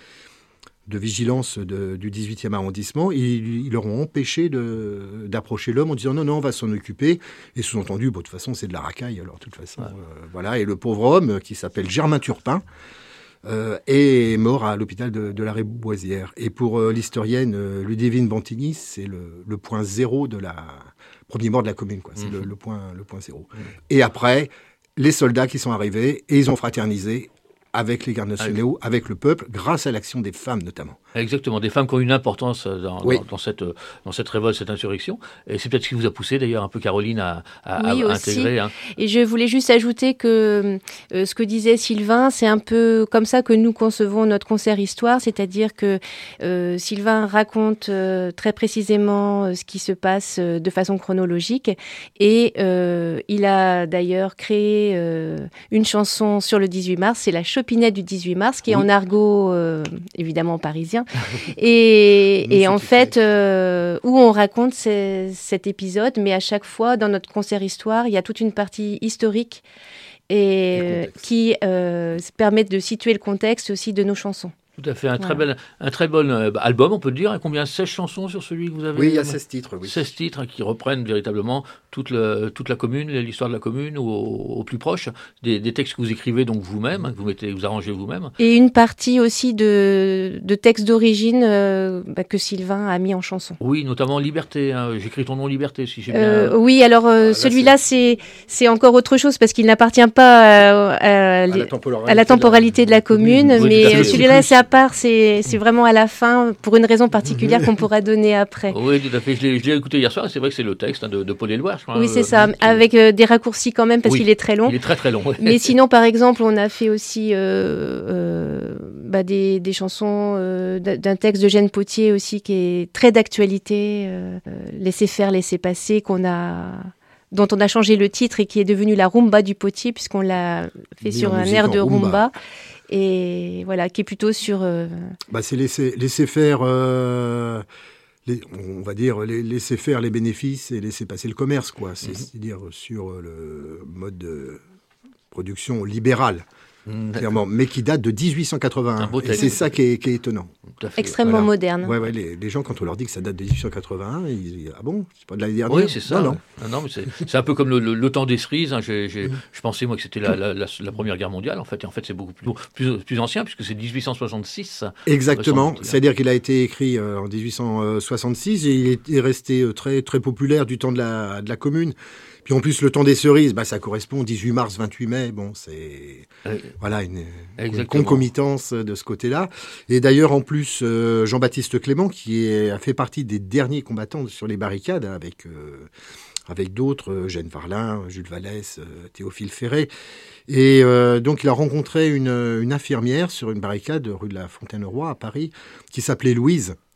de vigilance de, du dix-huitième arrondissement. Et ils, ils leur ont empêché de, d'approcher l'homme en disant non, non, on va s'en occuper. Et sous-entendu, bon, de toute façon, c'est de la racaille. Alors, de toute façon, Ouais. euh, voilà. Et le pauvre homme, qui s'appelle Germain Turpin, Euh, est mort à l'hôpital de, de la Ré-Boisière. Et pour euh, l'historienne euh, Ludivine Bantigny, c'est le, le point zéro de la premier mort de la commune, quoi. C'est Mmh. le, le point le point zéro. Mmh. Et après, les soldats qui sont arrivés et ils ont fraternisé avec les gardes nationaux, avec, avec le peuple, grâce à l'action des femmes notamment. Exactement, des femmes qui ont une importance dans, Oui. dans, dans, cette, dans cette révolte, cette insurrection. Et c'est peut-être ce qui vous a poussé d'ailleurs un peu, Caroline, à, à, Oui, à aussi. intégrer. Hein. Et je voulais juste ajouter que euh, ce que disait Sylvain, c'est un peu comme ça que nous concevons notre concert Histoire, c'est-à-dire que euh, Sylvain raconte euh, très précisément euh, ce qui se passe euh, de façon chronologique. Et euh, il a d'ailleurs créé euh, une chanson sur le dix-huit mars, c'est la Chopinette du dix-huit mars, qui est Oui. en argot euh, évidemment parisien. Et, Nous, et c'est en tout fait, euh, où on raconte ces- cet épisode, mais à chaque fois, dans notre concert Histoire, il y a toute une partie historique et, Et euh, contexte. qui euh, permet de situer le contexte aussi de nos chansons. Tout à fait, un, Voilà. très, bel, un très bon euh, album, on peut le dire. Et combien seize chansons sur celui que vous avez Oui, il y a seize titres, oui. seize titres hein, qui reprennent véritablement toute, le, toute la commune, l'histoire de la commune, au, au plus proche. Des, des textes que vous écrivez donc vous-même, hein, que vous, mettez, vous arrangez vous-même. Et une partie aussi de, de textes d'origine euh, bah, que Sylvain a mis en chanson. Oui, notamment Liberté. Hein. J'écris ton nom Liberté, si j'ai bien... Euh, oui, alors euh, là, celui-là, c'est c'est encore autre chose parce qu'il n'appartient pas à, à- À la temporalité, à la temporalité de la commune, Oui, tout à mais fait. euh, celui-là, c'est à part, c'est c'est vraiment à la fin, pour une raison particulière qu'on pourra donner après. Oui, tout à fait. Je l'ai, je l'ai écouté hier soir et c'est vrai que c'est le texte hein, de, de Paul Éluard, je crois. Oui, hein, c'est euh, ça, qui- avec euh, des raccourcis quand même parce Oui. qu'il est très long. Il est très très long. ouais. Mais sinon, par exemple, on a fait aussi euh, euh, bah, des, des chansons euh, d'un d'un texte de Jeanne Potier aussi qui est très d'actualité, euh, euh, Laissez faire, laissez passer, qu'on a, dont on a changé le titre et qui est devenu la rumba du Potier puisqu'on l'a fait Mis sur en un musique air en de rumba. rumba. Et voilà, qui est plutôt sur... euh, Bah, c'est laisser, laisser faire, euh, les- on va dire, les- laisser faire les bénéfices et laisser passer le commerce, quoi. C'est- C'est-à-dire sur le mode de production libéral, Mm, clairement, mais qui date de dix-huit cent Un quatre-vingt-un. beau Et texte. c'est ça qui est, qui est étonnant. tout à fait. extrêmement Voilà. moderne. Ouais, ouais, les, les gens, quand on leur dit que ça date de dix-huit cent quatre-vingt-un, ils disent ah bon, c'est pas de l'année dernière. Oui, c'est ça. Non, non. ouais. Non, non, mais c'est, c'est un peu comme le, le- le temps des cerises. Hein. J'ai, j'ai- je pensais, moi, que c'était la, la, la, la Première Guerre mondiale, en fait. Et en fait, c'est beaucoup plus, plus, plus ancien, puisque c'est dix-huit cent soixante-six. Exactement. me semble-t-il. C'est-à-dire qu'il a été écrit euh, en dix-huit cent soixante-six et il est- est resté euh, très, très populaire du temps de la, de la commune. Puis en plus, le temps des cerises, bah, ça correspond dix-huit mars, vingt-huit mai. Bon, c'est Euh, voilà une, une Exactement. concomitance de ce côté-là. Et d'ailleurs, en plus, euh, Jean-Baptiste Clément, qui est, a fait partie des derniers combattants sur les barricades, hein, avec, euh, avec d'autres, euh, Jeanne Varlin, Jules Vallès, euh, Théophile Ferré. Et euh, donc, il a rencontré une, une infirmière sur une barricade rue de la Fontaine-au-Roi à Paris, qui s'appelait Louise.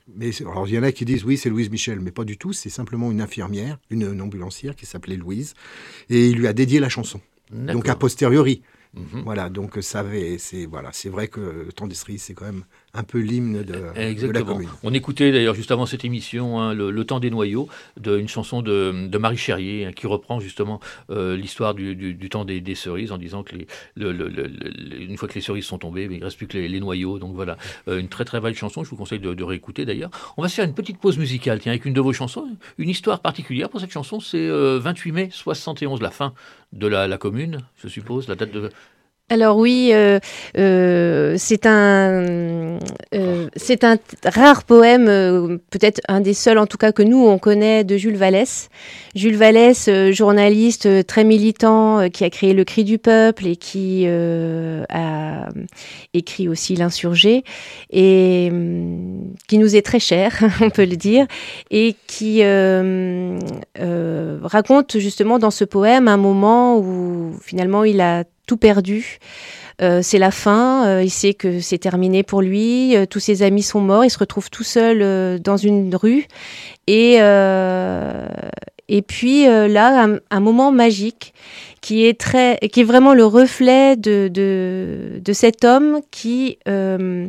Mais alors, il y en a qui disent oui, c'est Louise Michel, mais pas du tout. C'est simplement une infirmière, une, une ambulancière qui s'appelait Louise, et il lui a dédié la chanson. D'accord. Donc a posteriori. Mhm. Voilà, donc ça avait, c'est voilà, c'est vrai que le temps d'Estrie, c'est quand même un peu l'hymne de, de la commune. On écoutait d'ailleurs juste avant cette émission hein, le, le temps des noyaux, de, une chanson de, de Marie Cherrier hein, qui reprend justement euh, l'histoire du, du, du temps des, des cerises en disant que les, le, le, le, le, une fois que les cerises sont tombées, il ne reste plus que les, les noyaux. Donc voilà, euh, une très très belle chanson. Je vous conseille de, de réécouter d'ailleurs. On va se faire une petite pause musicale tiens, avec une de vos chansons. Une histoire particulière pour cette chanson, c'est euh, vingt-huit mai soixante et onze, la fin de la, la commune, je suppose, la date de... Alors oui, euh, euh, c'est un, euh, c'est un rare poème, euh, peut-être un des seuls en tout cas que nous on connaît, de Jules Vallès. Jules Vallès, euh, journaliste euh, très militant, euh, qui a créé Le Cri du Peuple et qui euh, a écrit aussi L'Insurgé, et euh, qui nous est très cher, on peut le dire, et qui euh, euh, raconte justement dans ce poème un moment où finalement il a tout perdu. Euh, c'est la fin, euh, il sait que c'est terminé pour lui, euh, tous ses amis sont morts, il se retrouve tout seul euh, dans une rue, et, euh, et puis euh, là, un, un moment magique qui est, très, qui est vraiment le reflet de, de, de cet homme qui euh,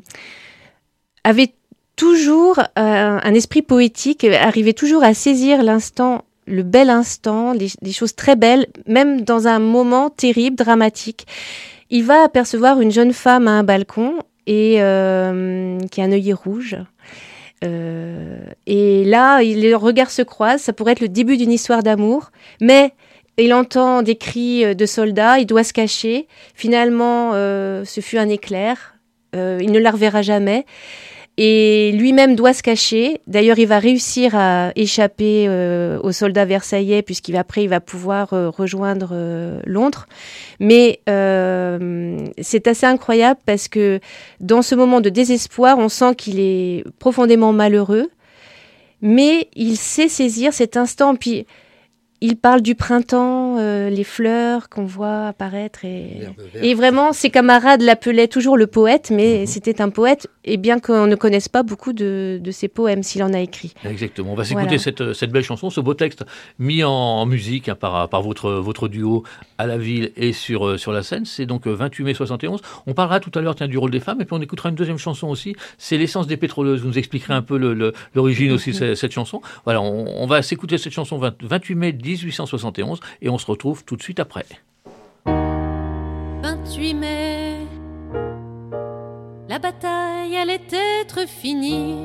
avait toujours euh, un esprit poétique, arrivait toujours à saisir l'instant, le bel instant, les, les choses très belles, même dans un moment terrible, dramatique. Il va apercevoir une jeune femme à un balcon et euh, qui a un œillet rouge. Euh, et là, les regards se croisent. Ça pourrait être le début d'une histoire d'amour, mais il entend des cris de soldats. Il doit se cacher. Finalement, euh, ce fut un éclair. Euh, il ne la reverra jamais. Et lui-même doit se cacher. D'ailleurs, il va réussir à échapper euh, aux soldats versaillais, puisqu'après, il va pouvoir euh, rejoindre euh, Londres. Mais euh, c'est assez incroyable parce que dans ce moment de désespoir, on sent qu'il est profondément malheureux, mais il sait saisir cet instant. Puis, il parle du printemps, euh, les fleurs qu'on voit apparaître. Et, et vraiment, ses camarades l'appelaient toujours le poète, mais mmh. c'était un poète, et bien qu'on ne connaisse pas beaucoup de, de ses poèmes, s'il en a écrit. Exactement. On va s'écouter voilà. cette, cette belle chanson, ce beau texte mis en, en musique hein, par, par votre, votre duo à la ville et sur, sur la scène. C'est donc vingt-huit mai soixante et onze. On parlera tout à l'heure tiens, du rôle des femmes, et puis on écoutera une deuxième chanson aussi. C'est L'essence des pétroleuses. Vous nous expliquerez un peu le, le, l'origine aussi de mmh. cette chanson. Voilà, on, on va s'écouter cette chanson vingt-huit mai dix-huit cent soixante et onze et on se retrouve tout de suite après. vingt-huit mai, la bataille allait être finie.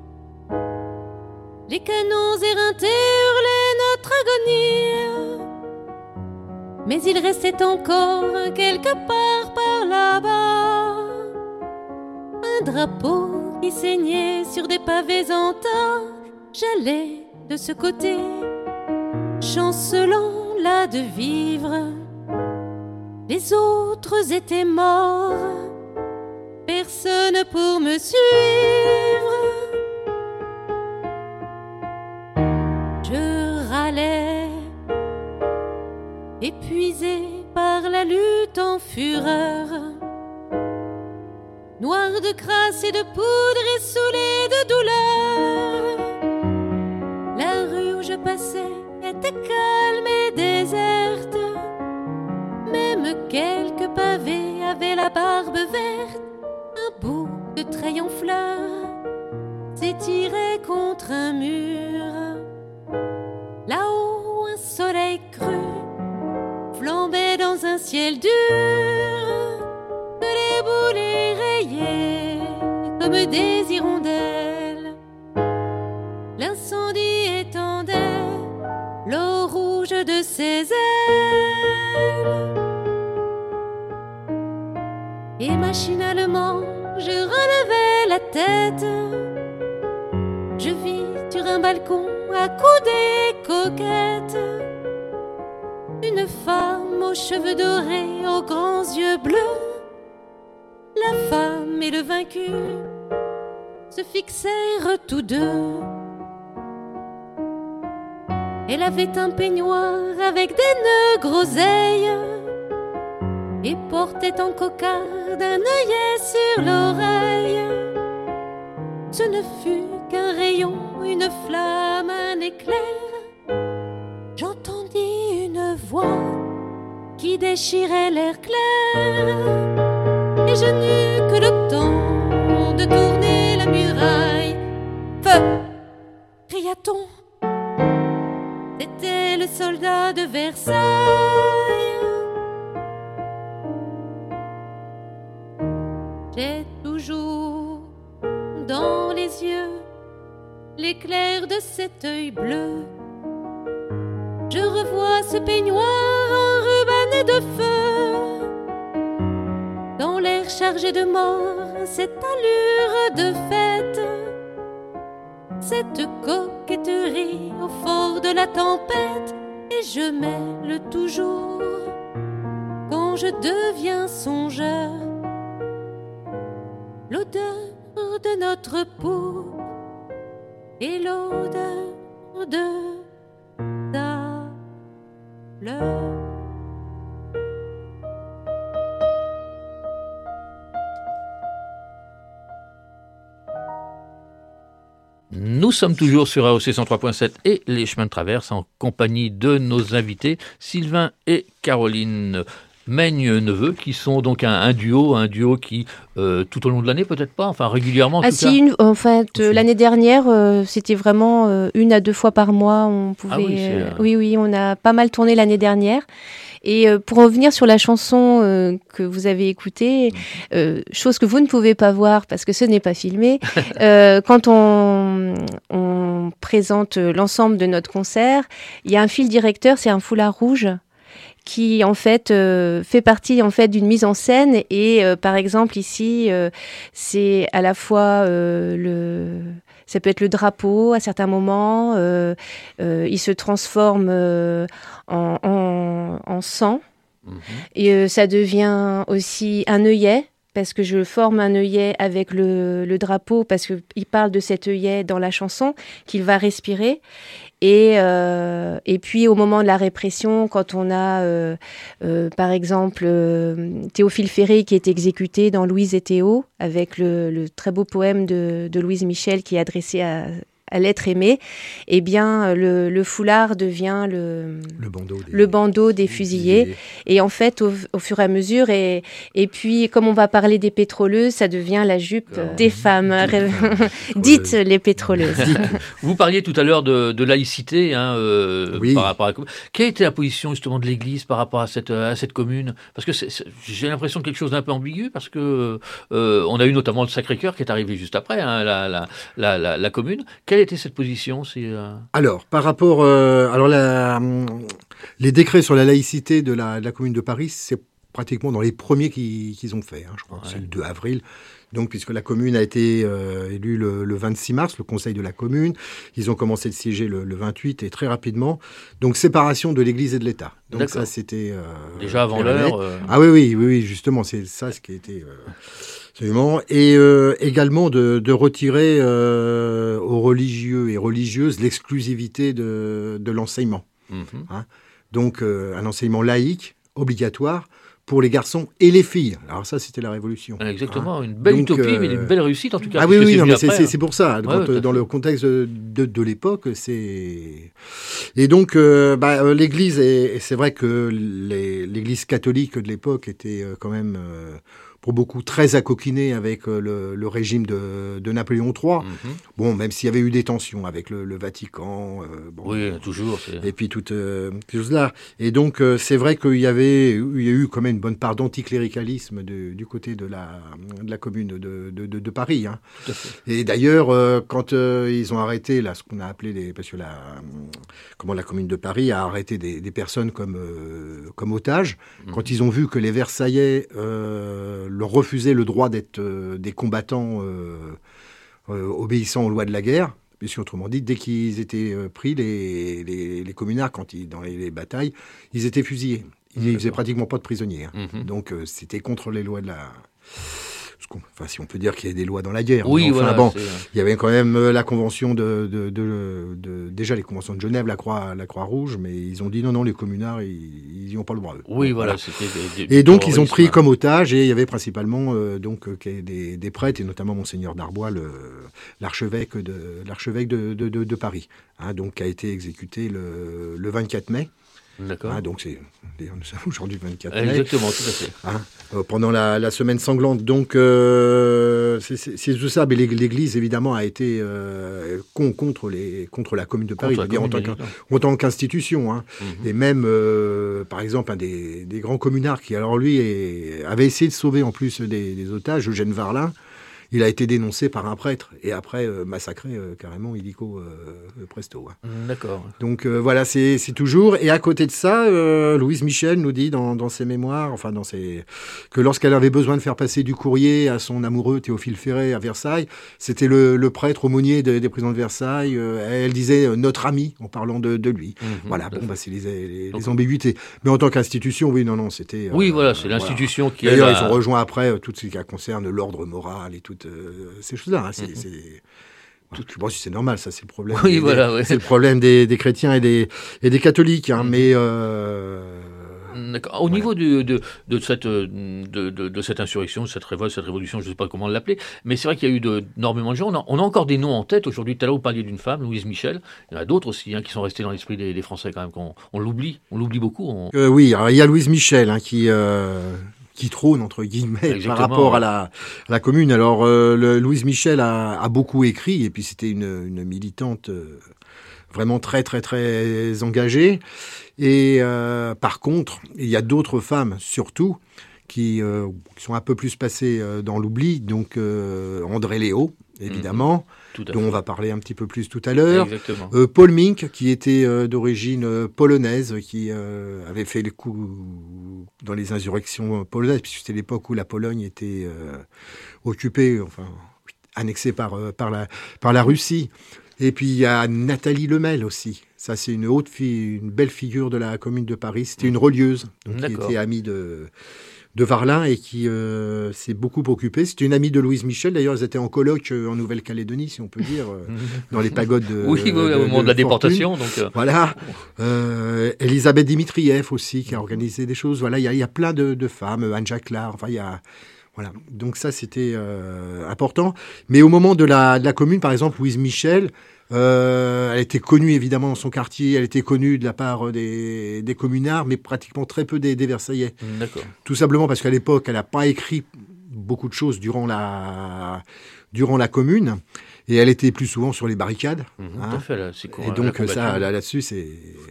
Les canons éreintés hurlaient notre agonie. Mais il restait encore quelque part par là-bas un drapeau qui saignait sur des pavés en tas. J'allais de ce côté, chancelant là de vivre. Les autres étaient morts, personne pour me suivre. Je râlais, épuisé par la lutte en fureur, noir de crasse et de poudre et saoulé de douleur. La rue où je passais était calme et déserte. Même quelques pavés avaient la barbe verte. Un bout de treille en fleurs s'étirait contre un mur. Là-haut, un soleil cru flambait dans un ciel dur. Que les boulets rayaient comme des hirondelles. L'incendie étendait l'eau rouge de ses ailes. Et machinalement, je relevais la tête. Je vis sur un balcon accoudée coquette une femme aux cheveux dorés, aux grands yeux bleus. La femme et le vaincu se fixèrent tous deux. Elle avait un peignoir avec des nœuds groseilles et portait en cocarde un œillet sur l'oreille. Ce ne fut qu'un rayon, une flamme, un éclair, j'entendis une voix qui déchirait l'air clair, et je n'eus que le temps de tourner la muraille. Feu, cria-t-on, c'était le soldat de Versailles. J'ai toujours dans les yeux l'éclair de cet œil bleu. Je revois ce peignoir enrubanné de feu, dans l'air chargé de mort, cette allure de fête, cette coquetterie au fort de la tempête. Et je mêle toujours, quand je deviens songeur, l'odeur de notre peau et l'odeur de ta fleur. Nous sommes toujours sur A O C cent trois point sept et les chemins de traverse en compagnie de nos invités Sylvain et Caroline Meigne-Neveu, qui sont donc un, un duo, un duo qui, euh, tout au long de l'année, peut-être pas, enfin régulièrement en ah tout si, cas. Une, en fait, euh, l'année dernière, euh, c'était vraiment euh, une à deux fois par mois. On pouvait, Ah oui, c'est, euh, euh... oui, oui, on a pas mal tourné l'année dernière. Et euh, pour revenir sur la chanson euh, que vous avez écoutée, euh, chose que vous ne pouvez pas voir parce que ce n'est pas filmé, euh, quand on, on présente l'ensemble de notre concert, il y a un fil directeur, c'est un foulard rouge qui en fait euh, fait partie en fait d'une mise en scène et euh, par exemple ici euh, c'est à la fois euh, le ça peut être le drapeau à certains moments, euh, euh, il se transforme euh, en, en, en sang mmh. et euh, ça devient aussi un œillet parce que je forme un œillet avec le, le drapeau parce qu'il parle de cet œillet dans la chanson qu'il va respirer. Et, euh, et puis au moment de la répression, quand on a euh, euh, par exemple euh, Théophile Ferré qui est exécuté dans Louise et Théo, avec le, le très beau poème de, de Louise Michel qui est adressé à, à l'être aimé, eh bien le, le foulard devient le, le bandeau des, le bandeau des fusillés. fusillés. Et en fait, au, au fur et à mesure, et, et puis comme on va parler des pétroleuses, ça devient la jupe oh, des femmes. Dites les pétroleuses. Vous parliez tout à l'heure de, de laïcité, hein, euh, oui. par rapport à... Quelle était la position justement de l'Église par rapport à cette, à cette commune ? Parce que c'est, c'est, j'ai l'impression de quelque chose d'un peu ambigu, parce que euh, on a eu notamment le Sacré-Cœur qui est arrivé juste après, hein, la, la, la, la, la commune. Quelle était cette position ? C'est, euh... Alors, par rapport... Euh, alors la, les décrets sur la laïcité de la, de la commune de Paris, c'est pratiquement dans les premiers qu'ils, qu'ils ont fait. Hein, je crois que ouais. c'est le deux avril. Donc, puisque la commune a été euh, élue le, le vingt-six mars, le conseil de la commune, ils ont commencé de siéger le, le vingt-huit et très rapidement. Donc, séparation de l'Église et de l'État. Donc, D'accord. ça, c'était... Euh, Déjà avant l'heure euh... Ah oui, oui, oui, oui, justement, c'est ça ce qui a été... Euh, absolument. Et euh, également de, de retirer euh, aux religieux et religieuses l'exclusivité de, de l'enseignement. Mmh. Hein Donc, euh, un enseignement laïque, obligatoire, pour les garçons et les filles. Alors ça, c'était la révolution. Exactement, hein. Une belle Donc, utopie, euh... mais une belle réussite en tout cas. Ah oui, oui, non, mais c'est, après, c'est, c'est pour ça. Ouais, quand, ouais, dans le contexte de, de, de l'époque, c'est... Et donc, euh, bah, l'Église, est, c'est vrai que les, l'Église catholique de l'époque était quand même... Euh, pour beaucoup très accoquiné avec le, le régime de, de Napoléon trois. Mm-hmm. Bon, même s'il y avait eu des tensions avec le, le Vatican. Euh, bon, oui, toujours. C'est... Et puis toutes euh, ces choses-là. Et donc, euh, c'est vrai qu'il y avait, il y a eu quand même une bonne part d'anticléricalisme de, du côté de la, de la commune de, de, de, de Paris. Hein. Tout à fait. Et d'ailleurs, euh, quand euh, ils ont arrêté là, ce qu'on a appelé les, parce que la, comment la commune de Paris a arrêté des, des personnes comme euh, comme otages, mm-hmm. quand ils ont vu que les Versaillais euh, leur refusaient le droit d'être euh, des combattants euh, euh, obéissant aux lois de la guerre. Puisque, autrement dit, dès qu'ils étaient euh, pris, les, les, les communards, quand ils, dans les, les batailles, ils étaient fusillés. Ils ne faisaient pratiquement pas de prisonniers. Hein. Mm-hmm. Donc, euh, c'était contre les lois de la... Enfin, si on peut dire qu'il y a des lois dans la guerre. Oui, mais enfin, voilà. bon, c'est... il y avait quand même euh, la convention de, de, de, de, déjà les conventions de Genève, la Croix, la Croix-Rouge, mais ils ont dit non, non, les communards, ils n'y ont pas le droit. Eux. Oui, donc, voilà, voilà. c'était des, des, Et donc, ils ont pris hein. comme otage, et il y avait principalement euh, donc euh, des, des prêtres, et notamment Monseigneur Darbois, le, l'archevêque de, l'archevêque de, de, de, de Paris, hein, donc qui a été exécuté le, le vingt-quatre mai. D'accord. Hein, donc c'est d'ailleurs nous sommes aujourd'hui vingt-quatre mai. Exactement, tout à fait. Hein, euh, pendant la, la semaine sanglante. Donc euh, c'est, c'est, c'est tout ça. Mais l'Église évidemment a été euh, con, contre les contre la Commune de Paris, Contre je veux dire, en, tant en tant qu'institution. Hein. Mm-hmm. Et même euh, par exemple un des, des grands communards qui alors lui est, avait essayé de sauver en plus des, des otages, Eugène Varlin. Il a été dénoncé par un prêtre et après euh, massacré euh, carrément illico euh, presto. Hein. D'accord. Donc euh, voilà, c'est, c'est toujours. Et à côté de ça, euh, Louise Michel nous dit dans, dans ses mémoires, enfin dans ses, que lorsqu'elle avait besoin de faire passer du courrier à son amoureux Théophile Ferré à Versailles, c'était le, le prêtre aumônier des, des prisons de Versailles. Euh, elle disait euh, notre ami en parlant de, de lui. Mmh, voilà, bon bah c'est les, les, les ambiguïtés. Mais en tant qu'institution, oui, non, non, c'était. Oui, euh, voilà, c'est l'institution voilà. qui. D'ailleurs, a... ils ont rejoint après euh, tout ce qui concerne l'ordre moral et tout. Euh, ces choses-là, hein, c'est, mmh. c'est... Tout, bon, si c'est normal, ça c'est le problème. Oui, des, voilà, des, ouais. C'est le problème des, des chrétiens et des, et des catholiques, hein, mmh. mais. Euh... D'accord. Au voilà. niveau de, de, de, cette, de, de, de cette insurrection, de cette révolte, cette révolution, je ne sais pas comment l'appeler, mais c'est vrai qu'il y a eu de, énormément de gens. On a, on a encore des noms en tête. Aujourd'hui, tout à l'heure, vous parliez d'une femme, Louise Michel. Il y en a d'autres aussi hein, qui sont restés dans l'esprit des, des Français quand même. Qu'on, on l'oublie, on l'oublie beaucoup. On... Euh, oui, alors, il y a Louise Michel hein, qui. Euh... qui trône, entre guillemets, Exactement, par rapport ouais. à, la, à la commune. Alors, euh, le, Louise Michel a, a beaucoup écrit, et puis c'était une, une militante euh, vraiment très, très, très engagée. Et euh, par contre, il y a d'autres femmes, surtout, qui, euh, qui sont un peu plus passées euh, dans l'oubli. Donc, euh, André Léo, évidemment, mmh, dont on va parler un petit peu plus tout à l'heure. Euh, Paul Mink, qui était euh, d'origine euh, polonaise, qui euh, avait fait le coup dans les insurrections polonaises, puisque c'était l'époque où la Pologne était euh, occupée, enfin, annexée par, euh, par, la, par la Russie. Et puis, il y a Nathalie Lemel aussi. Ça, c'est une haute fille, une belle figure de la Commune de Paris. C'était une relieuse, donc, qui était amie de... de Varlin et qui euh, s'est beaucoup occupée. C'était une amie de Louise Michel. D'ailleurs, elles étaient en colloque euh, en Nouvelle-Calédonie, si on peut dire, euh, dans les pagodes de Oui, de, oui au moment de, de la déportation. Donc euh... Voilà. Euh, Elisabeth Dimitrieff aussi, qui a organisé des choses. Voilà, il y a, y a plein de, de femmes. Anne Jacquelard. Enfin, il y a... Voilà. Donc ça, c'était euh, important. Mais au moment de la, de la Commune, par exemple, Louise Michel... Euh, elle était connue évidemment dans son quartier, elle était connue de la part des, des communards, mais pratiquement très peu des, des Versaillais. D'accord. Tout simplement parce qu'à l'époque, elle n'a pas écrit beaucoup de choses durant la, durant la Commune, et elle était plus souvent sur les barricades. Mmh, hein. Tout à fait, là, c'est quoi, et donc ça, là, là-dessus, c'est...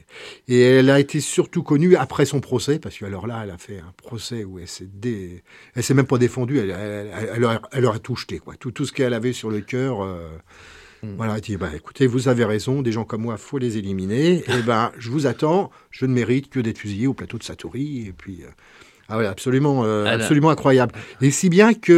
Et elle a été surtout connue après son procès, parce que alors là, elle a fait un procès où elle s'est, dé... elle s'est même pas défendue, elle, elle, elle, elle, leur, elle leur a tout jeté, quoi. Tout, tout ce qu'elle avait sur le cœur... Euh... Voilà, il dit, bah, écoutez, vous avez raison, des gens comme moi, faut les éliminer. Et ben, je vous attends, je ne mérite que d'être fusillé au plateau de Satory. Et puis, euh, ah ouais, absolument, euh, absolument incroyable. Et si bien que,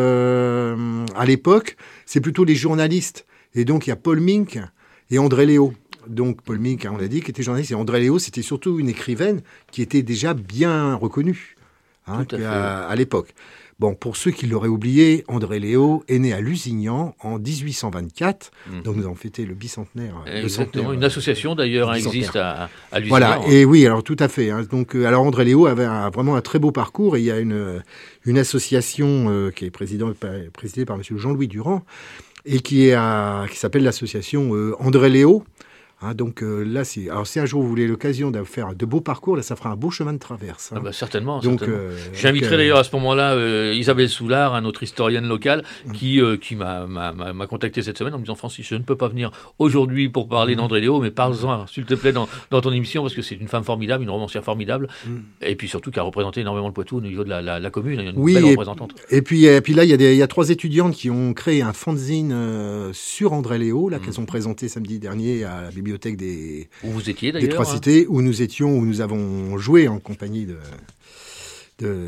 euh, à l'époque, c'est plutôt les journalistes. Et donc, il y a Paul Mink et André Léo. Donc, Paul Mink, on l'a dit, qui était journaliste. Et André Léo, c'était surtout une écrivaine qui était déjà bien reconnue hein, à, à l'époque. Bon, pour ceux qui l'auraient oublié, André Léo est né à Lusignan en dix-huit cent vingt-quatre. Mmh. Donc, nous avons fêté le bicentenaire. Exactement. Le centenaire, une association, d'ailleurs, existe à, à Lusignan. Voilà. Et oui, alors tout à fait. Hein. Donc, alors, André Léo avait un, vraiment un très beau parcours. Et il y a une, une association euh, qui est présidée par M. Jean-Louis Durand et qui, est à, qui s'appelle l'association euh, André Léo. Hein, donc euh, là, si, alors, si un jour vous voulez l'occasion de faire de beaux parcours, là, ça fera un beau chemin de traverse. Hein. Ah bah, certainement. Donc, certainement. Euh, J'inviterai euh, d'ailleurs à ce moment-là euh, Isabelle Soulard, un autre historienne locale, mmh. qui, euh, qui m'a, m'a, m'a contacté cette semaine en me disant « Francis, je ne peux pas venir aujourd'hui pour parler mmh. d'André Léo, mais parle-en, s'il te plaît, dans, dans ton émission, parce que c'est une femme formidable, une romancière formidable, mmh. et puis surtout qui a représenté énormément le Poitou au niveau de la, la, la commune. Il y a une oui, belle et, représentante. Et puis, et puis là, il y, a des, il y a trois étudiantes qui ont créé un fanzine euh, sur André Léo, là, mmh. qu'elles ont présenté samedi dernier à la bibliothèque des... Où vous étiez d'ailleurs. Des Trois Cités, hein. Où nous étions, où nous avons joué en compagnie de, de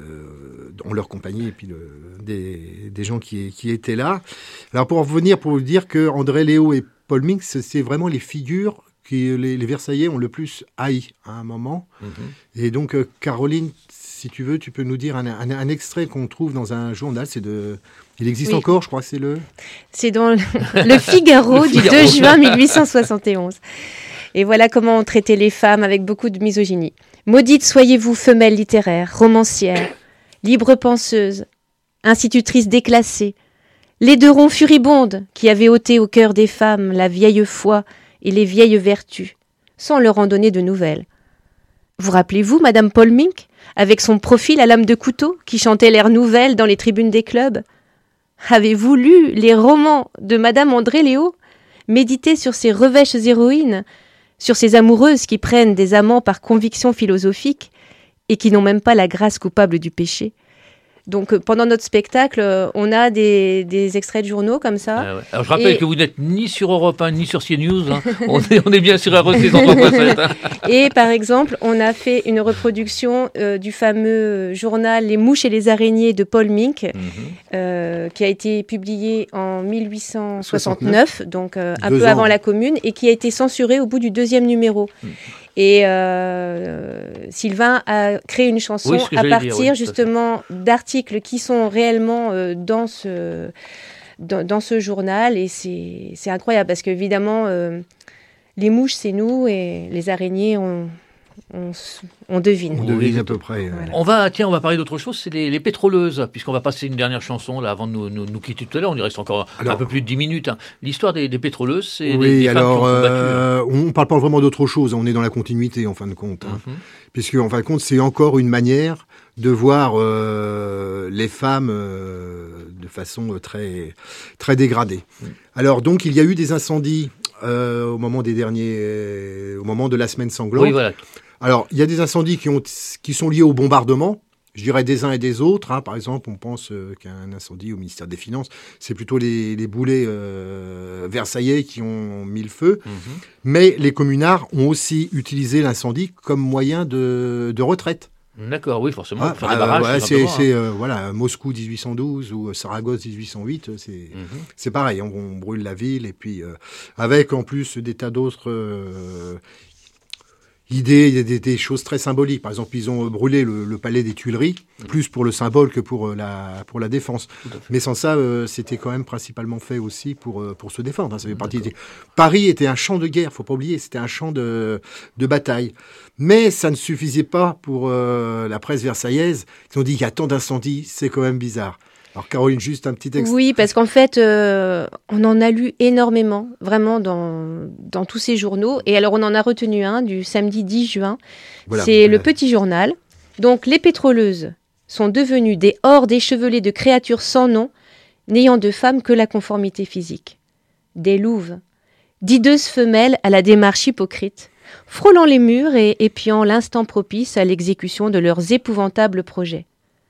en leur compagnie et puis le, des, des gens qui, qui étaient là. Alors pour revenir, pour vous dire que André Léo et Paul Mink, c'est vraiment les figures qui les, les Versaillais ont le plus haï à un moment. Mm-hmm. Et donc, euh, Caroline, si tu veux, tu peux nous dire un, un, un extrait qu'on trouve dans un journal. C'est de, il existe oui. encore, je crois que c'est le... C'est dans le, le Figaro le du Figaro. deux juin mille huit cent soixante et onze. Et voilà comment on traitait les femmes avec beaucoup de misogynie. Maudite soyez-vous, femelle littéraire, romancière, libre penseuse, institutrice déclassée, laideron furibonde qui avait ôté au cœur des femmes la vieille foi et les vieilles vertus, sans leur en donner de nouvelles. Vous rappelez-vous, Madame Paul Mink, avec son profil à lame de couteau, qui chantait l'air nouvelle dans les tribunes des clubs? Avez-vous lu les romans de Madame André Léo, méditer sur ces revêches héroïnes, sur ces amoureuses qui prennent des amants par conviction philosophique et qui n'ont même pas la grâce coupable du péché? Donc, euh, pendant notre spectacle, euh, on a des, des extraits de journaux comme ça. Ah ouais. Alors, je rappelle et... que vous n'êtes ni sur Europe un, ni sur CNews. Hein. on, est, on est bien sur R E C cent trois point sept. Hein. Et par exemple, on a fait une reproduction euh, du fameux journal Les mouches et les araignées de Paul Mink, mm-hmm. euh, qui a été publié en mille huit cent soixante-neuf, donc euh, un peu ans. avant la Commune, et qui a été censuré au bout du deuxième numéro. Mm. Et euh, Sylvain a créé une chanson oui, à partir dire, oui, justement d'articles qui sont réellement euh, dans, ce, dans, dans ce journal. Et c'est, c'est incroyable parce qu'évidemment, euh, les mouches, c'est nous et les araignées, on, on, on devine. On devine à peu près. Voilà. On va, tiens, on va parler d'autre chose, c'est les, les pétroleuses, puisqu'on va passer une dernière chanson là, avant de nous, nous, nous quitter tout à l'heure. On y reste encore alors, un peu plus de dix minutes. Hein. L'histoire des, des pétroleuses, c'est oui, des, des alors, femmes qui ont combattu. Euh, on ne parle pas vraiment d'autre chose, on est dans la continuité en fin de compte. Hein. Mm-hmm. Puisque, en fin de compte, c'est encore une manière de voir euh, les femmes euh, de façon très, très dégradée. Mm. Alors, donc, il y a eu des incendies euh, au moment des derniers, euh, au moment de la semaine sanglante. Oui, voilà. Alors, il y a des incendies qui, ont, qui sont liés au bombardement, je dirais des uns et des autres. Hein. Par exemple, on pense euh, qu'il y a un incendie au ministère des Finances. C'est plutôt les, les boulets euh, versaillais qui ont mis le feu. Mm-hmm. Mais les communards ont aussi utilisé l'incendie comme moyen de, de retraite. D'accord, oui, forcément. Ah, faire des barrages, ouais, c'est, c'est euh, voilà, Moscou dix-huit cent douze ou Saragosse dix-huit cent huit, c'est, mm-hmm. c'est pareil. On, on brûle la ville et puis euh, avec en plus des tas d'autres... Euh, idées, il y a des, des choses très symboliques. Par exemple, ils ont brûlé le, le palais des Tuileries, mmh. plus pour le symbole que pour la, pour la défense. Mais sans ça, euh, c'était quand même principalement fait aussi pour, euh, pour se défendre. Hein. Ça fait mmh, partie des... Paris était un champ de guerre, faut pas oublier, c'était un champ de, de bataille. Mais ça ne suffisait pas pour euh, la presse versaillaise. Ils ont dit qu'il y a tant d'incendies, c'est quand même bizarre. Alors Caroline, juste un petit texte. Oui, parce qu'en fait, euh, on en a lu énormément, vraiment, dans, dans tous ces journaux. Et alors, on en a retenu un du samedi dix juin. Voilà, c'est voilà. Le Petit Journal. Donc, les pétroleuses sont devenues des hordes échevelées de créatures sans nom, n'ayant de femmes que la conformité physique. Des louves, d'hideuses femelles à la démarche hypocrite, frôlant les murs et épiant l'instant propice à l'exécution de leurs épouvantables projets.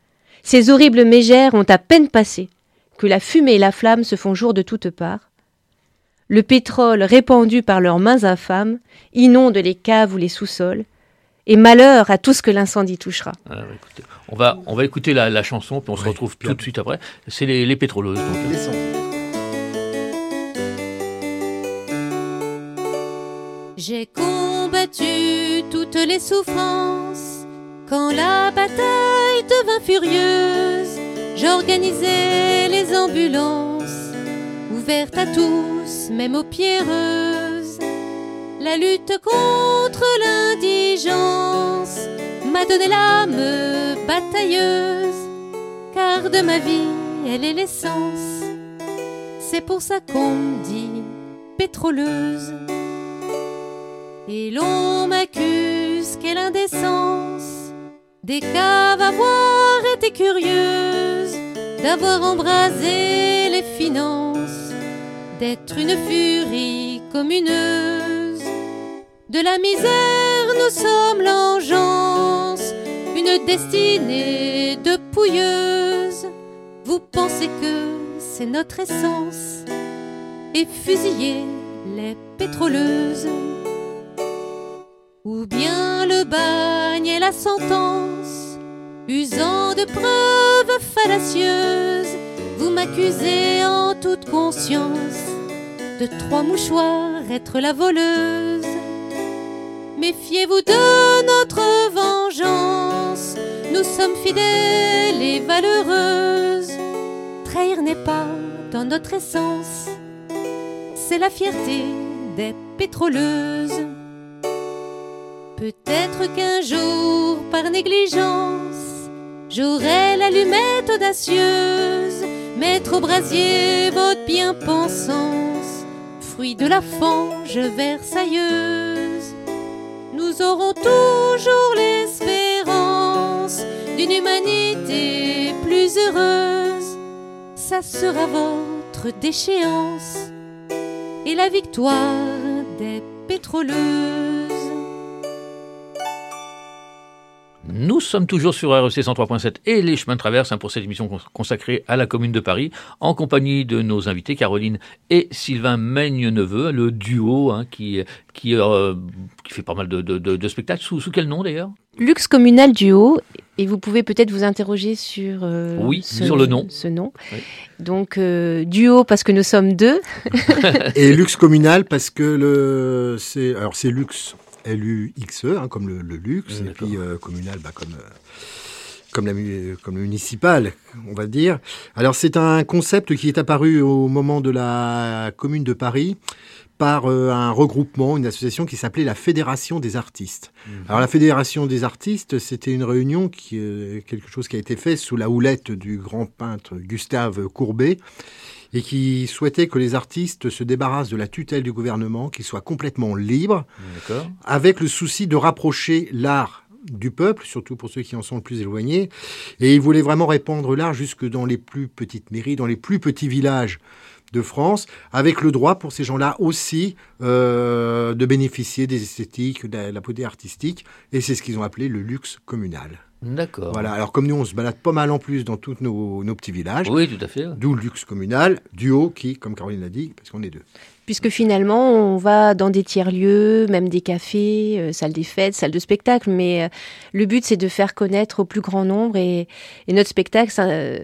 Ces horribles mégères ont à peine passé que la fumée et la flamme se font jour de toutes parts. Le pétrole répandu par leurs mains infâmes inonde les caves ou les sous-sols, et malheur à tout ce que l'incendie touchera. Alors, écoutez, on, va, on va écouter la, la chanson, puis on oui, se retrouve tout de suite après. C'est les, les pétroleuses. Donc. J'ai combattu toutes les souffrances. Quand la bataille devint furieuse, j'organisais les ambulances, ouvertes à tous, même aux pierreuses. La lutte contre l'indigence m'a donné l'âme batailleuse, car de ma vie, elle est l'essence. C'est pour ça qu'on me dit pétroleuse. Et l'on m'accuse, quelle indécence, des caves avoir été curieuses, d'avoir embrasé les finances, d'être une furie communeuse. De la misère nous sommes l'engeance, une destinée de pouilleuse. Vous pensez que c'est notre essence, et fusiller les pétroleuses. Ou bien le bagne et la sentence, usant de preuves fallacieuses, vous m'accusez en toute conscience de trois mouchoirs être la voleuse. Méfiez-vous de notre vengeance, nous sommes fidèles et valeureuses. Trahir n'est pas dans notre essence, c'est la fierté des pétroleuses. Peut-être qu'un jour, par négligence, j'aurai l'allumette audacieuse, mettre au brasier votre bien-pensance, fruit de la fange versailleuse. Nous aurons toujours l'espérance d'une humanité plus heureuse. Ça sera votre déchéance et la victoire des pétroleuses. Nous sommes toujours sur R E C cent trois point sept et les chemins de traverse hein, pour cette émission cons- consacrée à la Commune de Paris, en compagnie de nos invités Caroline et Sylvain Meigne-Neveu, le duo hein, qui, qui, euh, qui fait pas mal de, de, de, de spectacles. Sous, sous quel nom d'ailleurs ? Luxe Communal Duo, et vous pouvez peut-être vous interroger sur, euh, oui, ce, sur le nom. Ce nom. Oui. Donc euh, duo parce que nous sommes deux. Et Luxe Communal parce que le, c'est, alors c'est luxe. L U X E, hein, comme le, le luxe, Mmh, et puis euh, communal, bah, comme, euh, comme, la, comme le municipal, on va dire. Alors, c'est un concept qui est apparu au moment de la Commune de Paris par euh, un regroupement, une association qui s'appelait la Fédération des artistes. Mmh. Alors, la Fédération des artistes, c'était une réunion, qui, euh, quelque chose qui a été fait sous la houlette du grand peintre Gustave Courbet, et qui souhaitait que les artistes se débarrassent de la tutelle du gouvernement, qu'ils soient complètement libres, D'accord. avec le souci de rapprocher l'art du peuple, surtout pour ceux qui en sont le plus éloignés. Et ils voulaient vraiment répandre l'art jusque dans les plus petites mairies, dans les plus petits villages de France, avec le droit pour ces gens-là aussi euh, de bénéficier des esthétiques, de la beauté artistique. Et c'est ce qu'ils ont appelé le luxe communal. D'accord. Voilà. Alors comme nous, on se balade pas mal en plus dans tous nos, nos petits villages. Oui, tout à fait. Ouais. D'où le luxe communal, duo qui, comme Caroline l'a dit, parce qu'on est deux. Puisque finalement, on va dans des tiers-lieux, même des cafés, euh, salles des fêtes, salles de spectacle, mais euh, le but, c'est de faire connaître au plus grand nombre, et, et notre spectacle, ça, euh,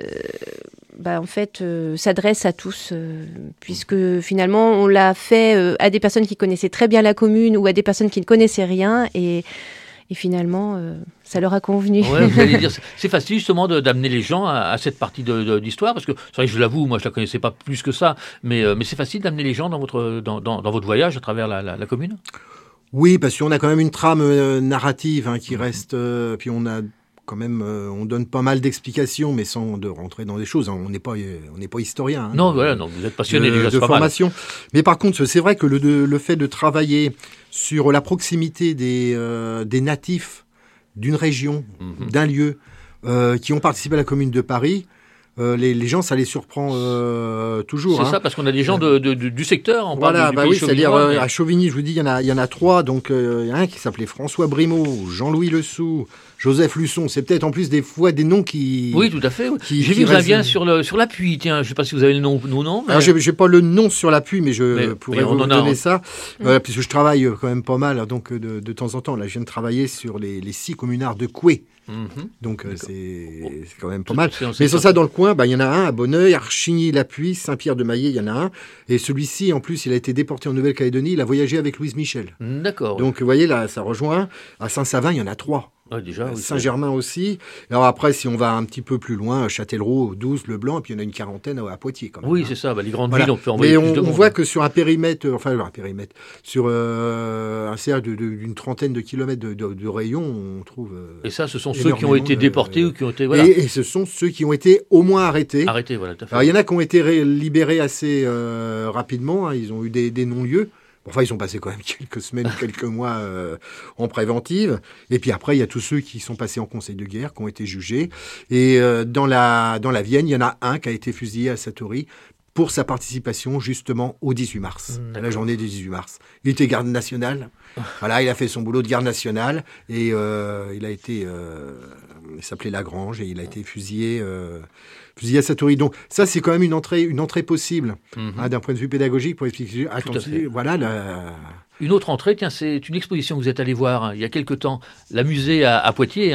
bah, en fait, euh, s'adresse à tous, euh, puisque finalement, on l'a fait euh, à des personnes qui connaissaient très bien la commune ou à des personnes qui ne connaissaient rien, et Et finalement, euh, ça leur a convenu. Ouais, vous allez dire, c'est facile justement de, d'amener les gens à, à cette partie de, de, d'histoire, parce que c'est vrai que je l'avoue, moi je la connaissais pas plus que ça, mais, euh, mais c'est facile d'amener les gens dans votre, dans, dans, dans votre voyage à travers la, la, la commune. Oui, parce qu'on a quand même une trame euh, narrative hein, qui reste, euh, puis on a quand même, euh, on donne pas mal d'explications, mais sans de rentrer dans des choses. Hein. On n'est pas, on n'est pas historien. Hein, non, de, voilà, non, vous êtes passionné de, déjà, c'est de pas formation. mal. Mais par contre, c'est vrai que le, de, le fait de travailler sur la proximité des, euh, des natifs d'une région, mmh. d'un lieu, euh, qui ont participé à la Commune de Paris, euh, les, les gens, ça les surprend euh, toujours. C'est hein. ça, parce qu'on a des gens de, de, de, du secteur. On voilà, parle du, bah du oui, c'est-à-dire mais... à Chauvigny, je vous dis, il y en a, il y en a trois. Donc, il euh, y en a un qui s'appelait François Brimaud, Jean-Louis Lessou, Joseph Luçon. C'est peut-être en plus des fois des noms qui. Oui, tout à fait. Oui. Qui, J'ai qui vu que ça restent... vient sur, le, sur l'appui. Tiens, je ne sais pas si vous avez le nom ou non. Mais... Alors, j'ai, j'ai pas le nom sur l'appui, mais je mais, pourrais vous donner a... ça. Mmh. Euh, puisque je travaille quand même pas mal, donc de, de temps en temps. Là, je viens de travailler sur les, les six communards de Coué. Mmh. Donc, euh, c'est, bon. c'est quand même pas mal. C'est, mais sur ça, dans le coin, bah, il y en a un à Bonneuil, Archigny-l'Appui, Saint-Pierre-de-Maillé, il y en a un. Et celui-ci, en plus, il a été déporté en Nouvelle-Calédonie. Il a voyagé avec Louise Michel. D'accord. Donc, vous voyez, là, ça rejoint. À Saint-Savin, il y en a trois. Ouais, déjà, oui, Saint-Germain aussi. Alors après, si on va un petit peu plus loin, Châtellerault, douze, Leblanc, et puis il y en a une quarantaine à Poitiers quand même. Oui, hein. c'est ça. Bah, les grandes voilà. villes, on peut envoyer Mais plus on, de monde. on voit que sur un périmètre, enfin un périmètre, sur euh, un cercle de, de, d'une trentaine de kilomètres de, de, de rayon, on trouve. Euh, et ça, ce sont ceux qui ont été déportés euh, ou qui ont été. Voilà. Et, et ce sont ceux qui ont été au moins arrêtés. Arrêtés, voilà. Tout à fait. Alors il y en a qui ont été ré- libérés assez euh, rapidement. Hein, ils ont eu des, des non-lieux. Enfin, ils sont passés quand même quelques semaines, quelques mois euh, en préventive. Et puis après, il y a tous ceux qui sont passés en conseil de guerre, qui ont été jugés. Et euh, dans la dans la Vienne, il y en a un qui a été fusillé à Satory pour sa participation justement au dix-huit mars, mmh, à la journée du dix-huit mars. Il était garde nationale. Voilà, il a fait son boulot de garde nationale et euh, il a été, euh, il s'appelait Lagrange et il a été fusillé, euh, fusillé à Satory. Donc ça, c'est quand même une entrée, une entrée possible mmh. hein, d'un point de vue pédagogique pour expliquer. Attention, voilà. La... Une autre entrée, tiens, c'est une exposition que vous êtes allé voir hein, il y a quelque temps, la musée à, à Poitiers. Hein.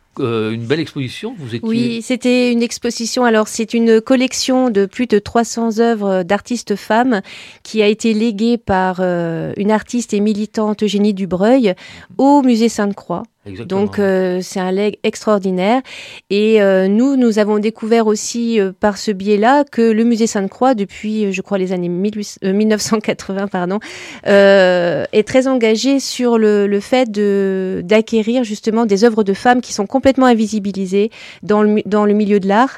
euh, une belle exposition. Vous étiez... Oui, c'était une exposition. Alors, c'est une collection de plus de trois cents œuvres d'artistes femmes qui a été léguée par euh, une artiste et militante Eugénie Dubreuil au musée Sainte-Croix. Exactement. Donc, euh, c'est un legs extraordinaire. Et euh, nous, nous avons découvert aussi euh, par ce biais-là que le musée Sainte-Croix, depuis, je crois, les années mille huit cents, euh, mille neuf cent quatre-vingts, pardon, euh, est très engagé sur le, le fait de, d'acquérir justement des œuvres de femmes qui sont complètement invisibilisées dans le, dans le milieu de l'art.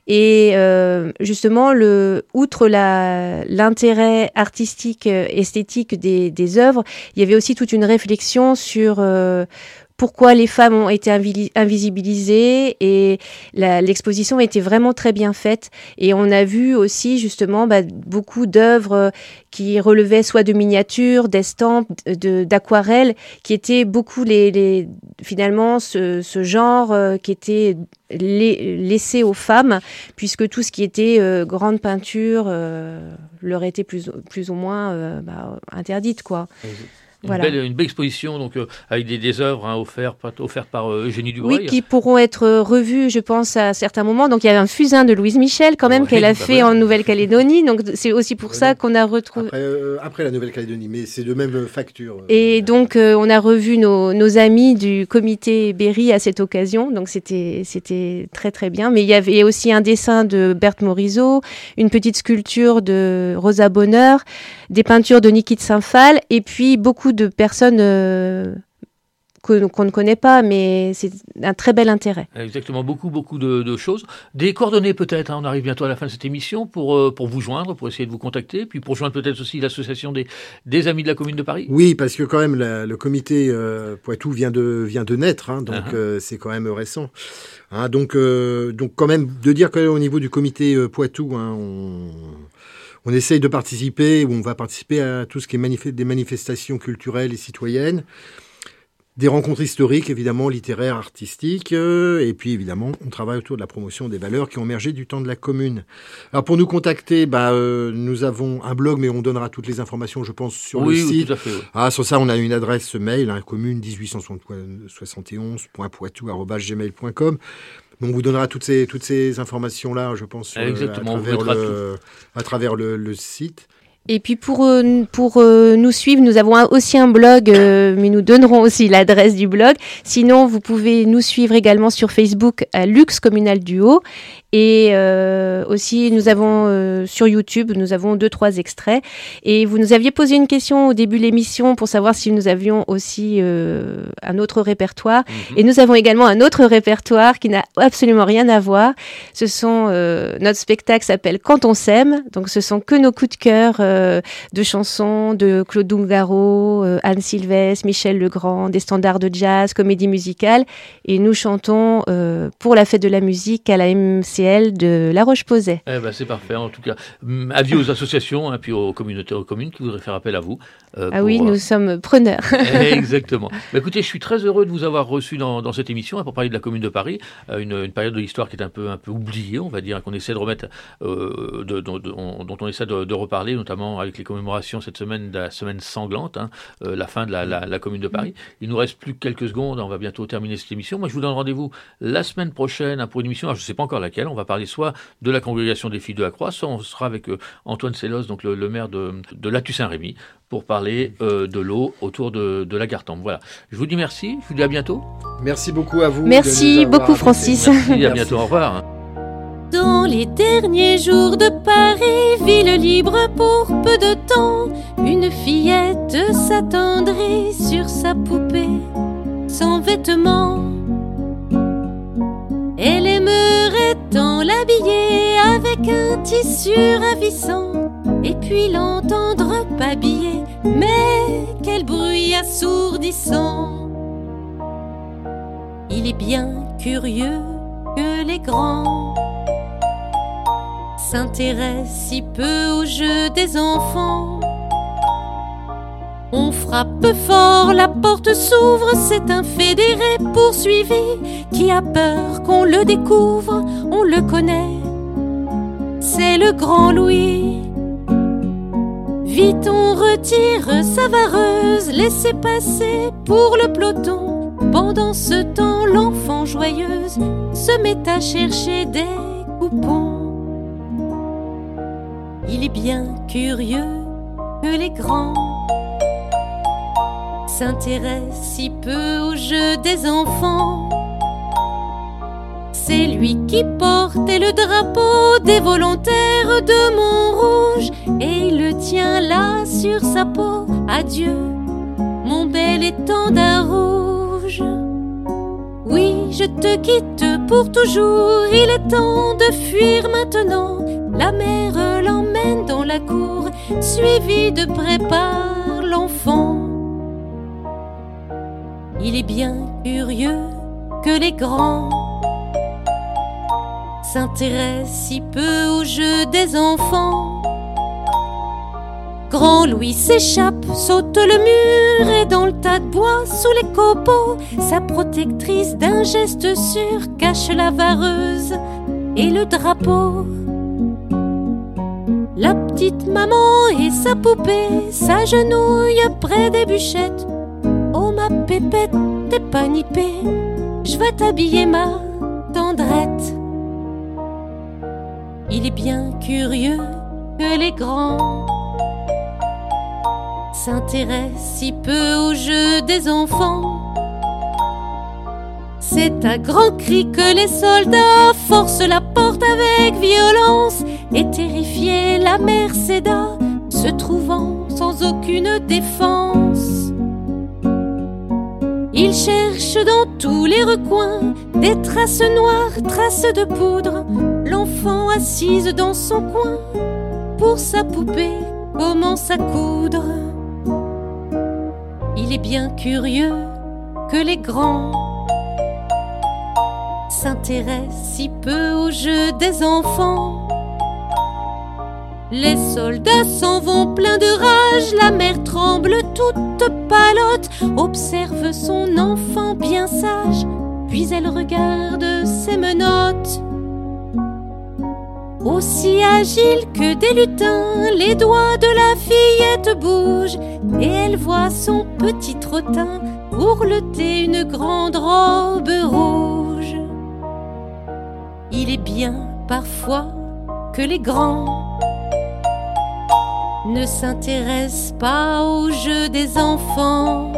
Et euh, justement, le, outre la, l'intérêt artistique, esthétique des, des œuvres, il y avait aussi toute une réflexion sur... Euh, pourquoi les femmes ont été invisibilisées, et la, l'exposition était vraiment très bien faite. Et on a vu aussi justement bah, beaucoup d'œuvres qui relevaient soit de miniatures, d'estampes, de, d'aquarelles, qui étaient beaucoup les, les finalement ce, ce genre euh, qui était les, laissé aux femmes, puisque tout ce qui était euh, grande peinture euh, leur était plus, plus ou moins euh, bah, interdite, quoi. Oui. Une, Voilà. belle, une belle exposition donc, euh, avec des, des œuvres hein, offertes, offertes par euh, Eugénie Dubreuil. Oui, qui pourront être revues, je pense, à certains moments. Donc, il y a un fusain de Louise Michel, quand même, Ouais, qu'elle a bah fait ouais. en Nouvelle-Calédonie. Donc, c'est aussi pour Ouais, ça non. qu'on a retrouvé... Après, euh, après la Nouvelle-Calédonie, mais c'est de même facture. Et donc, euh, on a revu nos, nos amis du comité Berry à cette occasion. Donc, c'était, c'était très, très bien. Mais il y avait aussi un dessin de Berthe Morisot, une petite sculpture de Rosa Bonheur, des peintures de Niki de Saint-Phal, et puis beaucoup de personnes euh, que, qu'on ne connaît pas, mais c'est un très bel intérêt. Exactement, beaucoup, beaucoup de, de choses. Des coordonnées peut-être, hein, on arrive bientôt à la fin de cette émission, pour, euh, pour vous joindre, pour essayer de vous contacter, puis pour joindre peut-être aussi l'association des, des Amis de la Commune de Paris. Oui, parce que quand même, la, le comité euh, Poitou vient de, vient de naître, hein, donc Uh-huh. euh, c'est quand même récent. Hein, donc, euh, donc quand même, de dire qu'au niveau du comité euh, Poitou, hein, on... On essaye de participer, ou on va participer à tout ce qui est manif- des manifestations culturelles et citoyennes, des rencontres historiques, évidemment, littéraires, artistiques, euh, et puis évidemment, on travaille autour de la promotion des valeurs qui ont émergé du temps de la commune. Alors pour nous contacter, bah, euh, nous avons un blog, mais on donnera toutes les informations, je pense, sur oui, le oui, site. tout à fait. Oui. Ah, sur ça, on a une adresse mail, hein, commune dix-huit cent soixante et onze point poitou arobase gmail point com. On vous donnera toutes ces, toutes ces informations-là, je pense, sur, Exactement, à on vous travers, mettra le, à travers le, le site. Et puis pour, euh, pour euh, nous suivre, nous avons un, aussi un blog, euh, mais nous donnerons aussi l'adresse du blog. Sinon, vous pouvez nous suivre également sur Facebook à Luxe Communal du Haut. Et euh, aussi, nous avons euh, sur YouTube, nous avons deux, trois extraits. Et vous nous aviez posé une question au début de l'émission pour savoir si nous avions aussi euh, un autre répertoire. Mm-hmm. Et nous avons également un autre répertoire qui n'a absolument rien à voir. Ce sont euh, notre spectacle s'appelle Quand on s'aime. Donc, ce sont que nos coups de cœur euh, de chansons de Claude Nougaro, euh, Anne Sylvestre, Michel Legrand, des standards de jazz, comédie musicale. Et nous chantons euh, pour la fête de la musique à la M C de La Roche-Posay. Eh ben, c'est parfait, en tout cas. Hum, Avis aux associations et hein, puis aux communautés, aux communes qui voudraient faire appel à vous. Euh, ah pour, oui, nous euh... sommes preneurs. Exactement. Bah, écoutez, je suis très heureux de vous avoir reçu dans, dans cette émission hein, pour parler de la Commune de Paris, euh, une, une période de l'histoire qui est un peu, un peu oubliée, on va dire, qu'on essaie de remettre, euh, de, de, de, on, dont on essaie de, de reparler, notamment avec les commémorations cette semaine, de la semaine sanglante, hein, euh, la fin de la, la, la Commune de Paris. Il nous reste plus que quelques secondes, on va bientôt terminer cette émission. Moi, je vous donne rendez-vous la semaine prochaine hein, pour une émission, alors, je ne sais pas encore laquelle, on va parler soit de la congrégation des filles de la Croix, soit on sera avec euh, Antoine Sellos, donc le, le maire de, de Lattu-Saint-Rémy, pour parler euh, de l'eau autour de, de la Gartempe. Voilà. Je vous dis merci, je vous dis à bientôt. Merci beaucoup à vous. Merci beaucoup, Francis. Merci, à bientôt, au revoir. Dans les derniers jours de Paris, ville libre pour peu de temps, une fillette s'attendrit sur sa poupée sans vêtements. Elle aimerait tant l'habiller avec un tissu ravissant, et puis l'entendre babiller, mais quel bruit assourdissant. Il est bien curieux que les grands s'intéressent si peu au jeu des enfants. On frappe fort, la porte s'ouvre, c'est un fédéré poursuivi qui a peur qu'on le découvre, on le connaît, c'est le grand Louis. Vite on retire sa vareuse, laissez passer pour le peloton, Pendant ce temps, l'enfant joyeuse se met à chercher des coupons. Il est bien curieux que les grands s'intéressent si peu au jeu des enfants. C'est lui qui portait le drapeau des volontaires de Montrouge, et il le tient là sur sa peau. Adieu, mon bel étendard rouge. Oui, je te quitte pour toujours, il est temps de fuir maintenant. La mère l'emmène dans la cour, suivie de près par l'enfant. Il est bien curieux que les grands s'intéressent si peu au jeu des enfants. Grand Louis s'échappe, saute le mur, et dans le tas de bois, sous les copeaux, sa protectrice d'un geste sûr cache la vareuse et le drapeau. La petite maman et sa poupée s'agenouillent près des bûchettes. Oh ma pépette, t'es pas nippée, je vais t'habiller ma tendrette. Il est bien curieux que les grands s'intéressent si peu au jeu des enfants. C'est à grands cris que les soldats forcent la porte avec violence, et terrifiée la mère céda, se trouvant sans aucune défense. Il cherche dans tous les recoins des traces noires, traces de poudre. L'enfant assise dans son coin, pour sa poupée commence à coudre. Il est bien curieux que les grands s'intéressent si peu au jeu des enfants. Les soldats s'en vont pleins de rage, la mère tremble toute palote, observe son enfant bien sage, puis elle regarde ses menottes. Aussi agile que des lutins, les doigts de la fillette bougent, et elle voit son petit trottin ourleter une grande robe rouge. Il est bien parfois que les grands ne s'intéressent pas au jeu des enfants.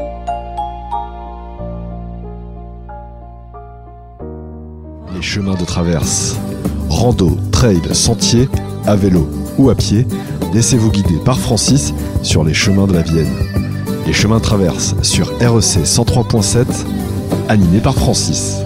Les chemins de traverse, rando, trail, sentier, à vélo ou à pied, laissez-vous guider par Francis sur les chemins de la Vienne. Les chemins de traverse sur R E C cent trois point sept, animé par Francis.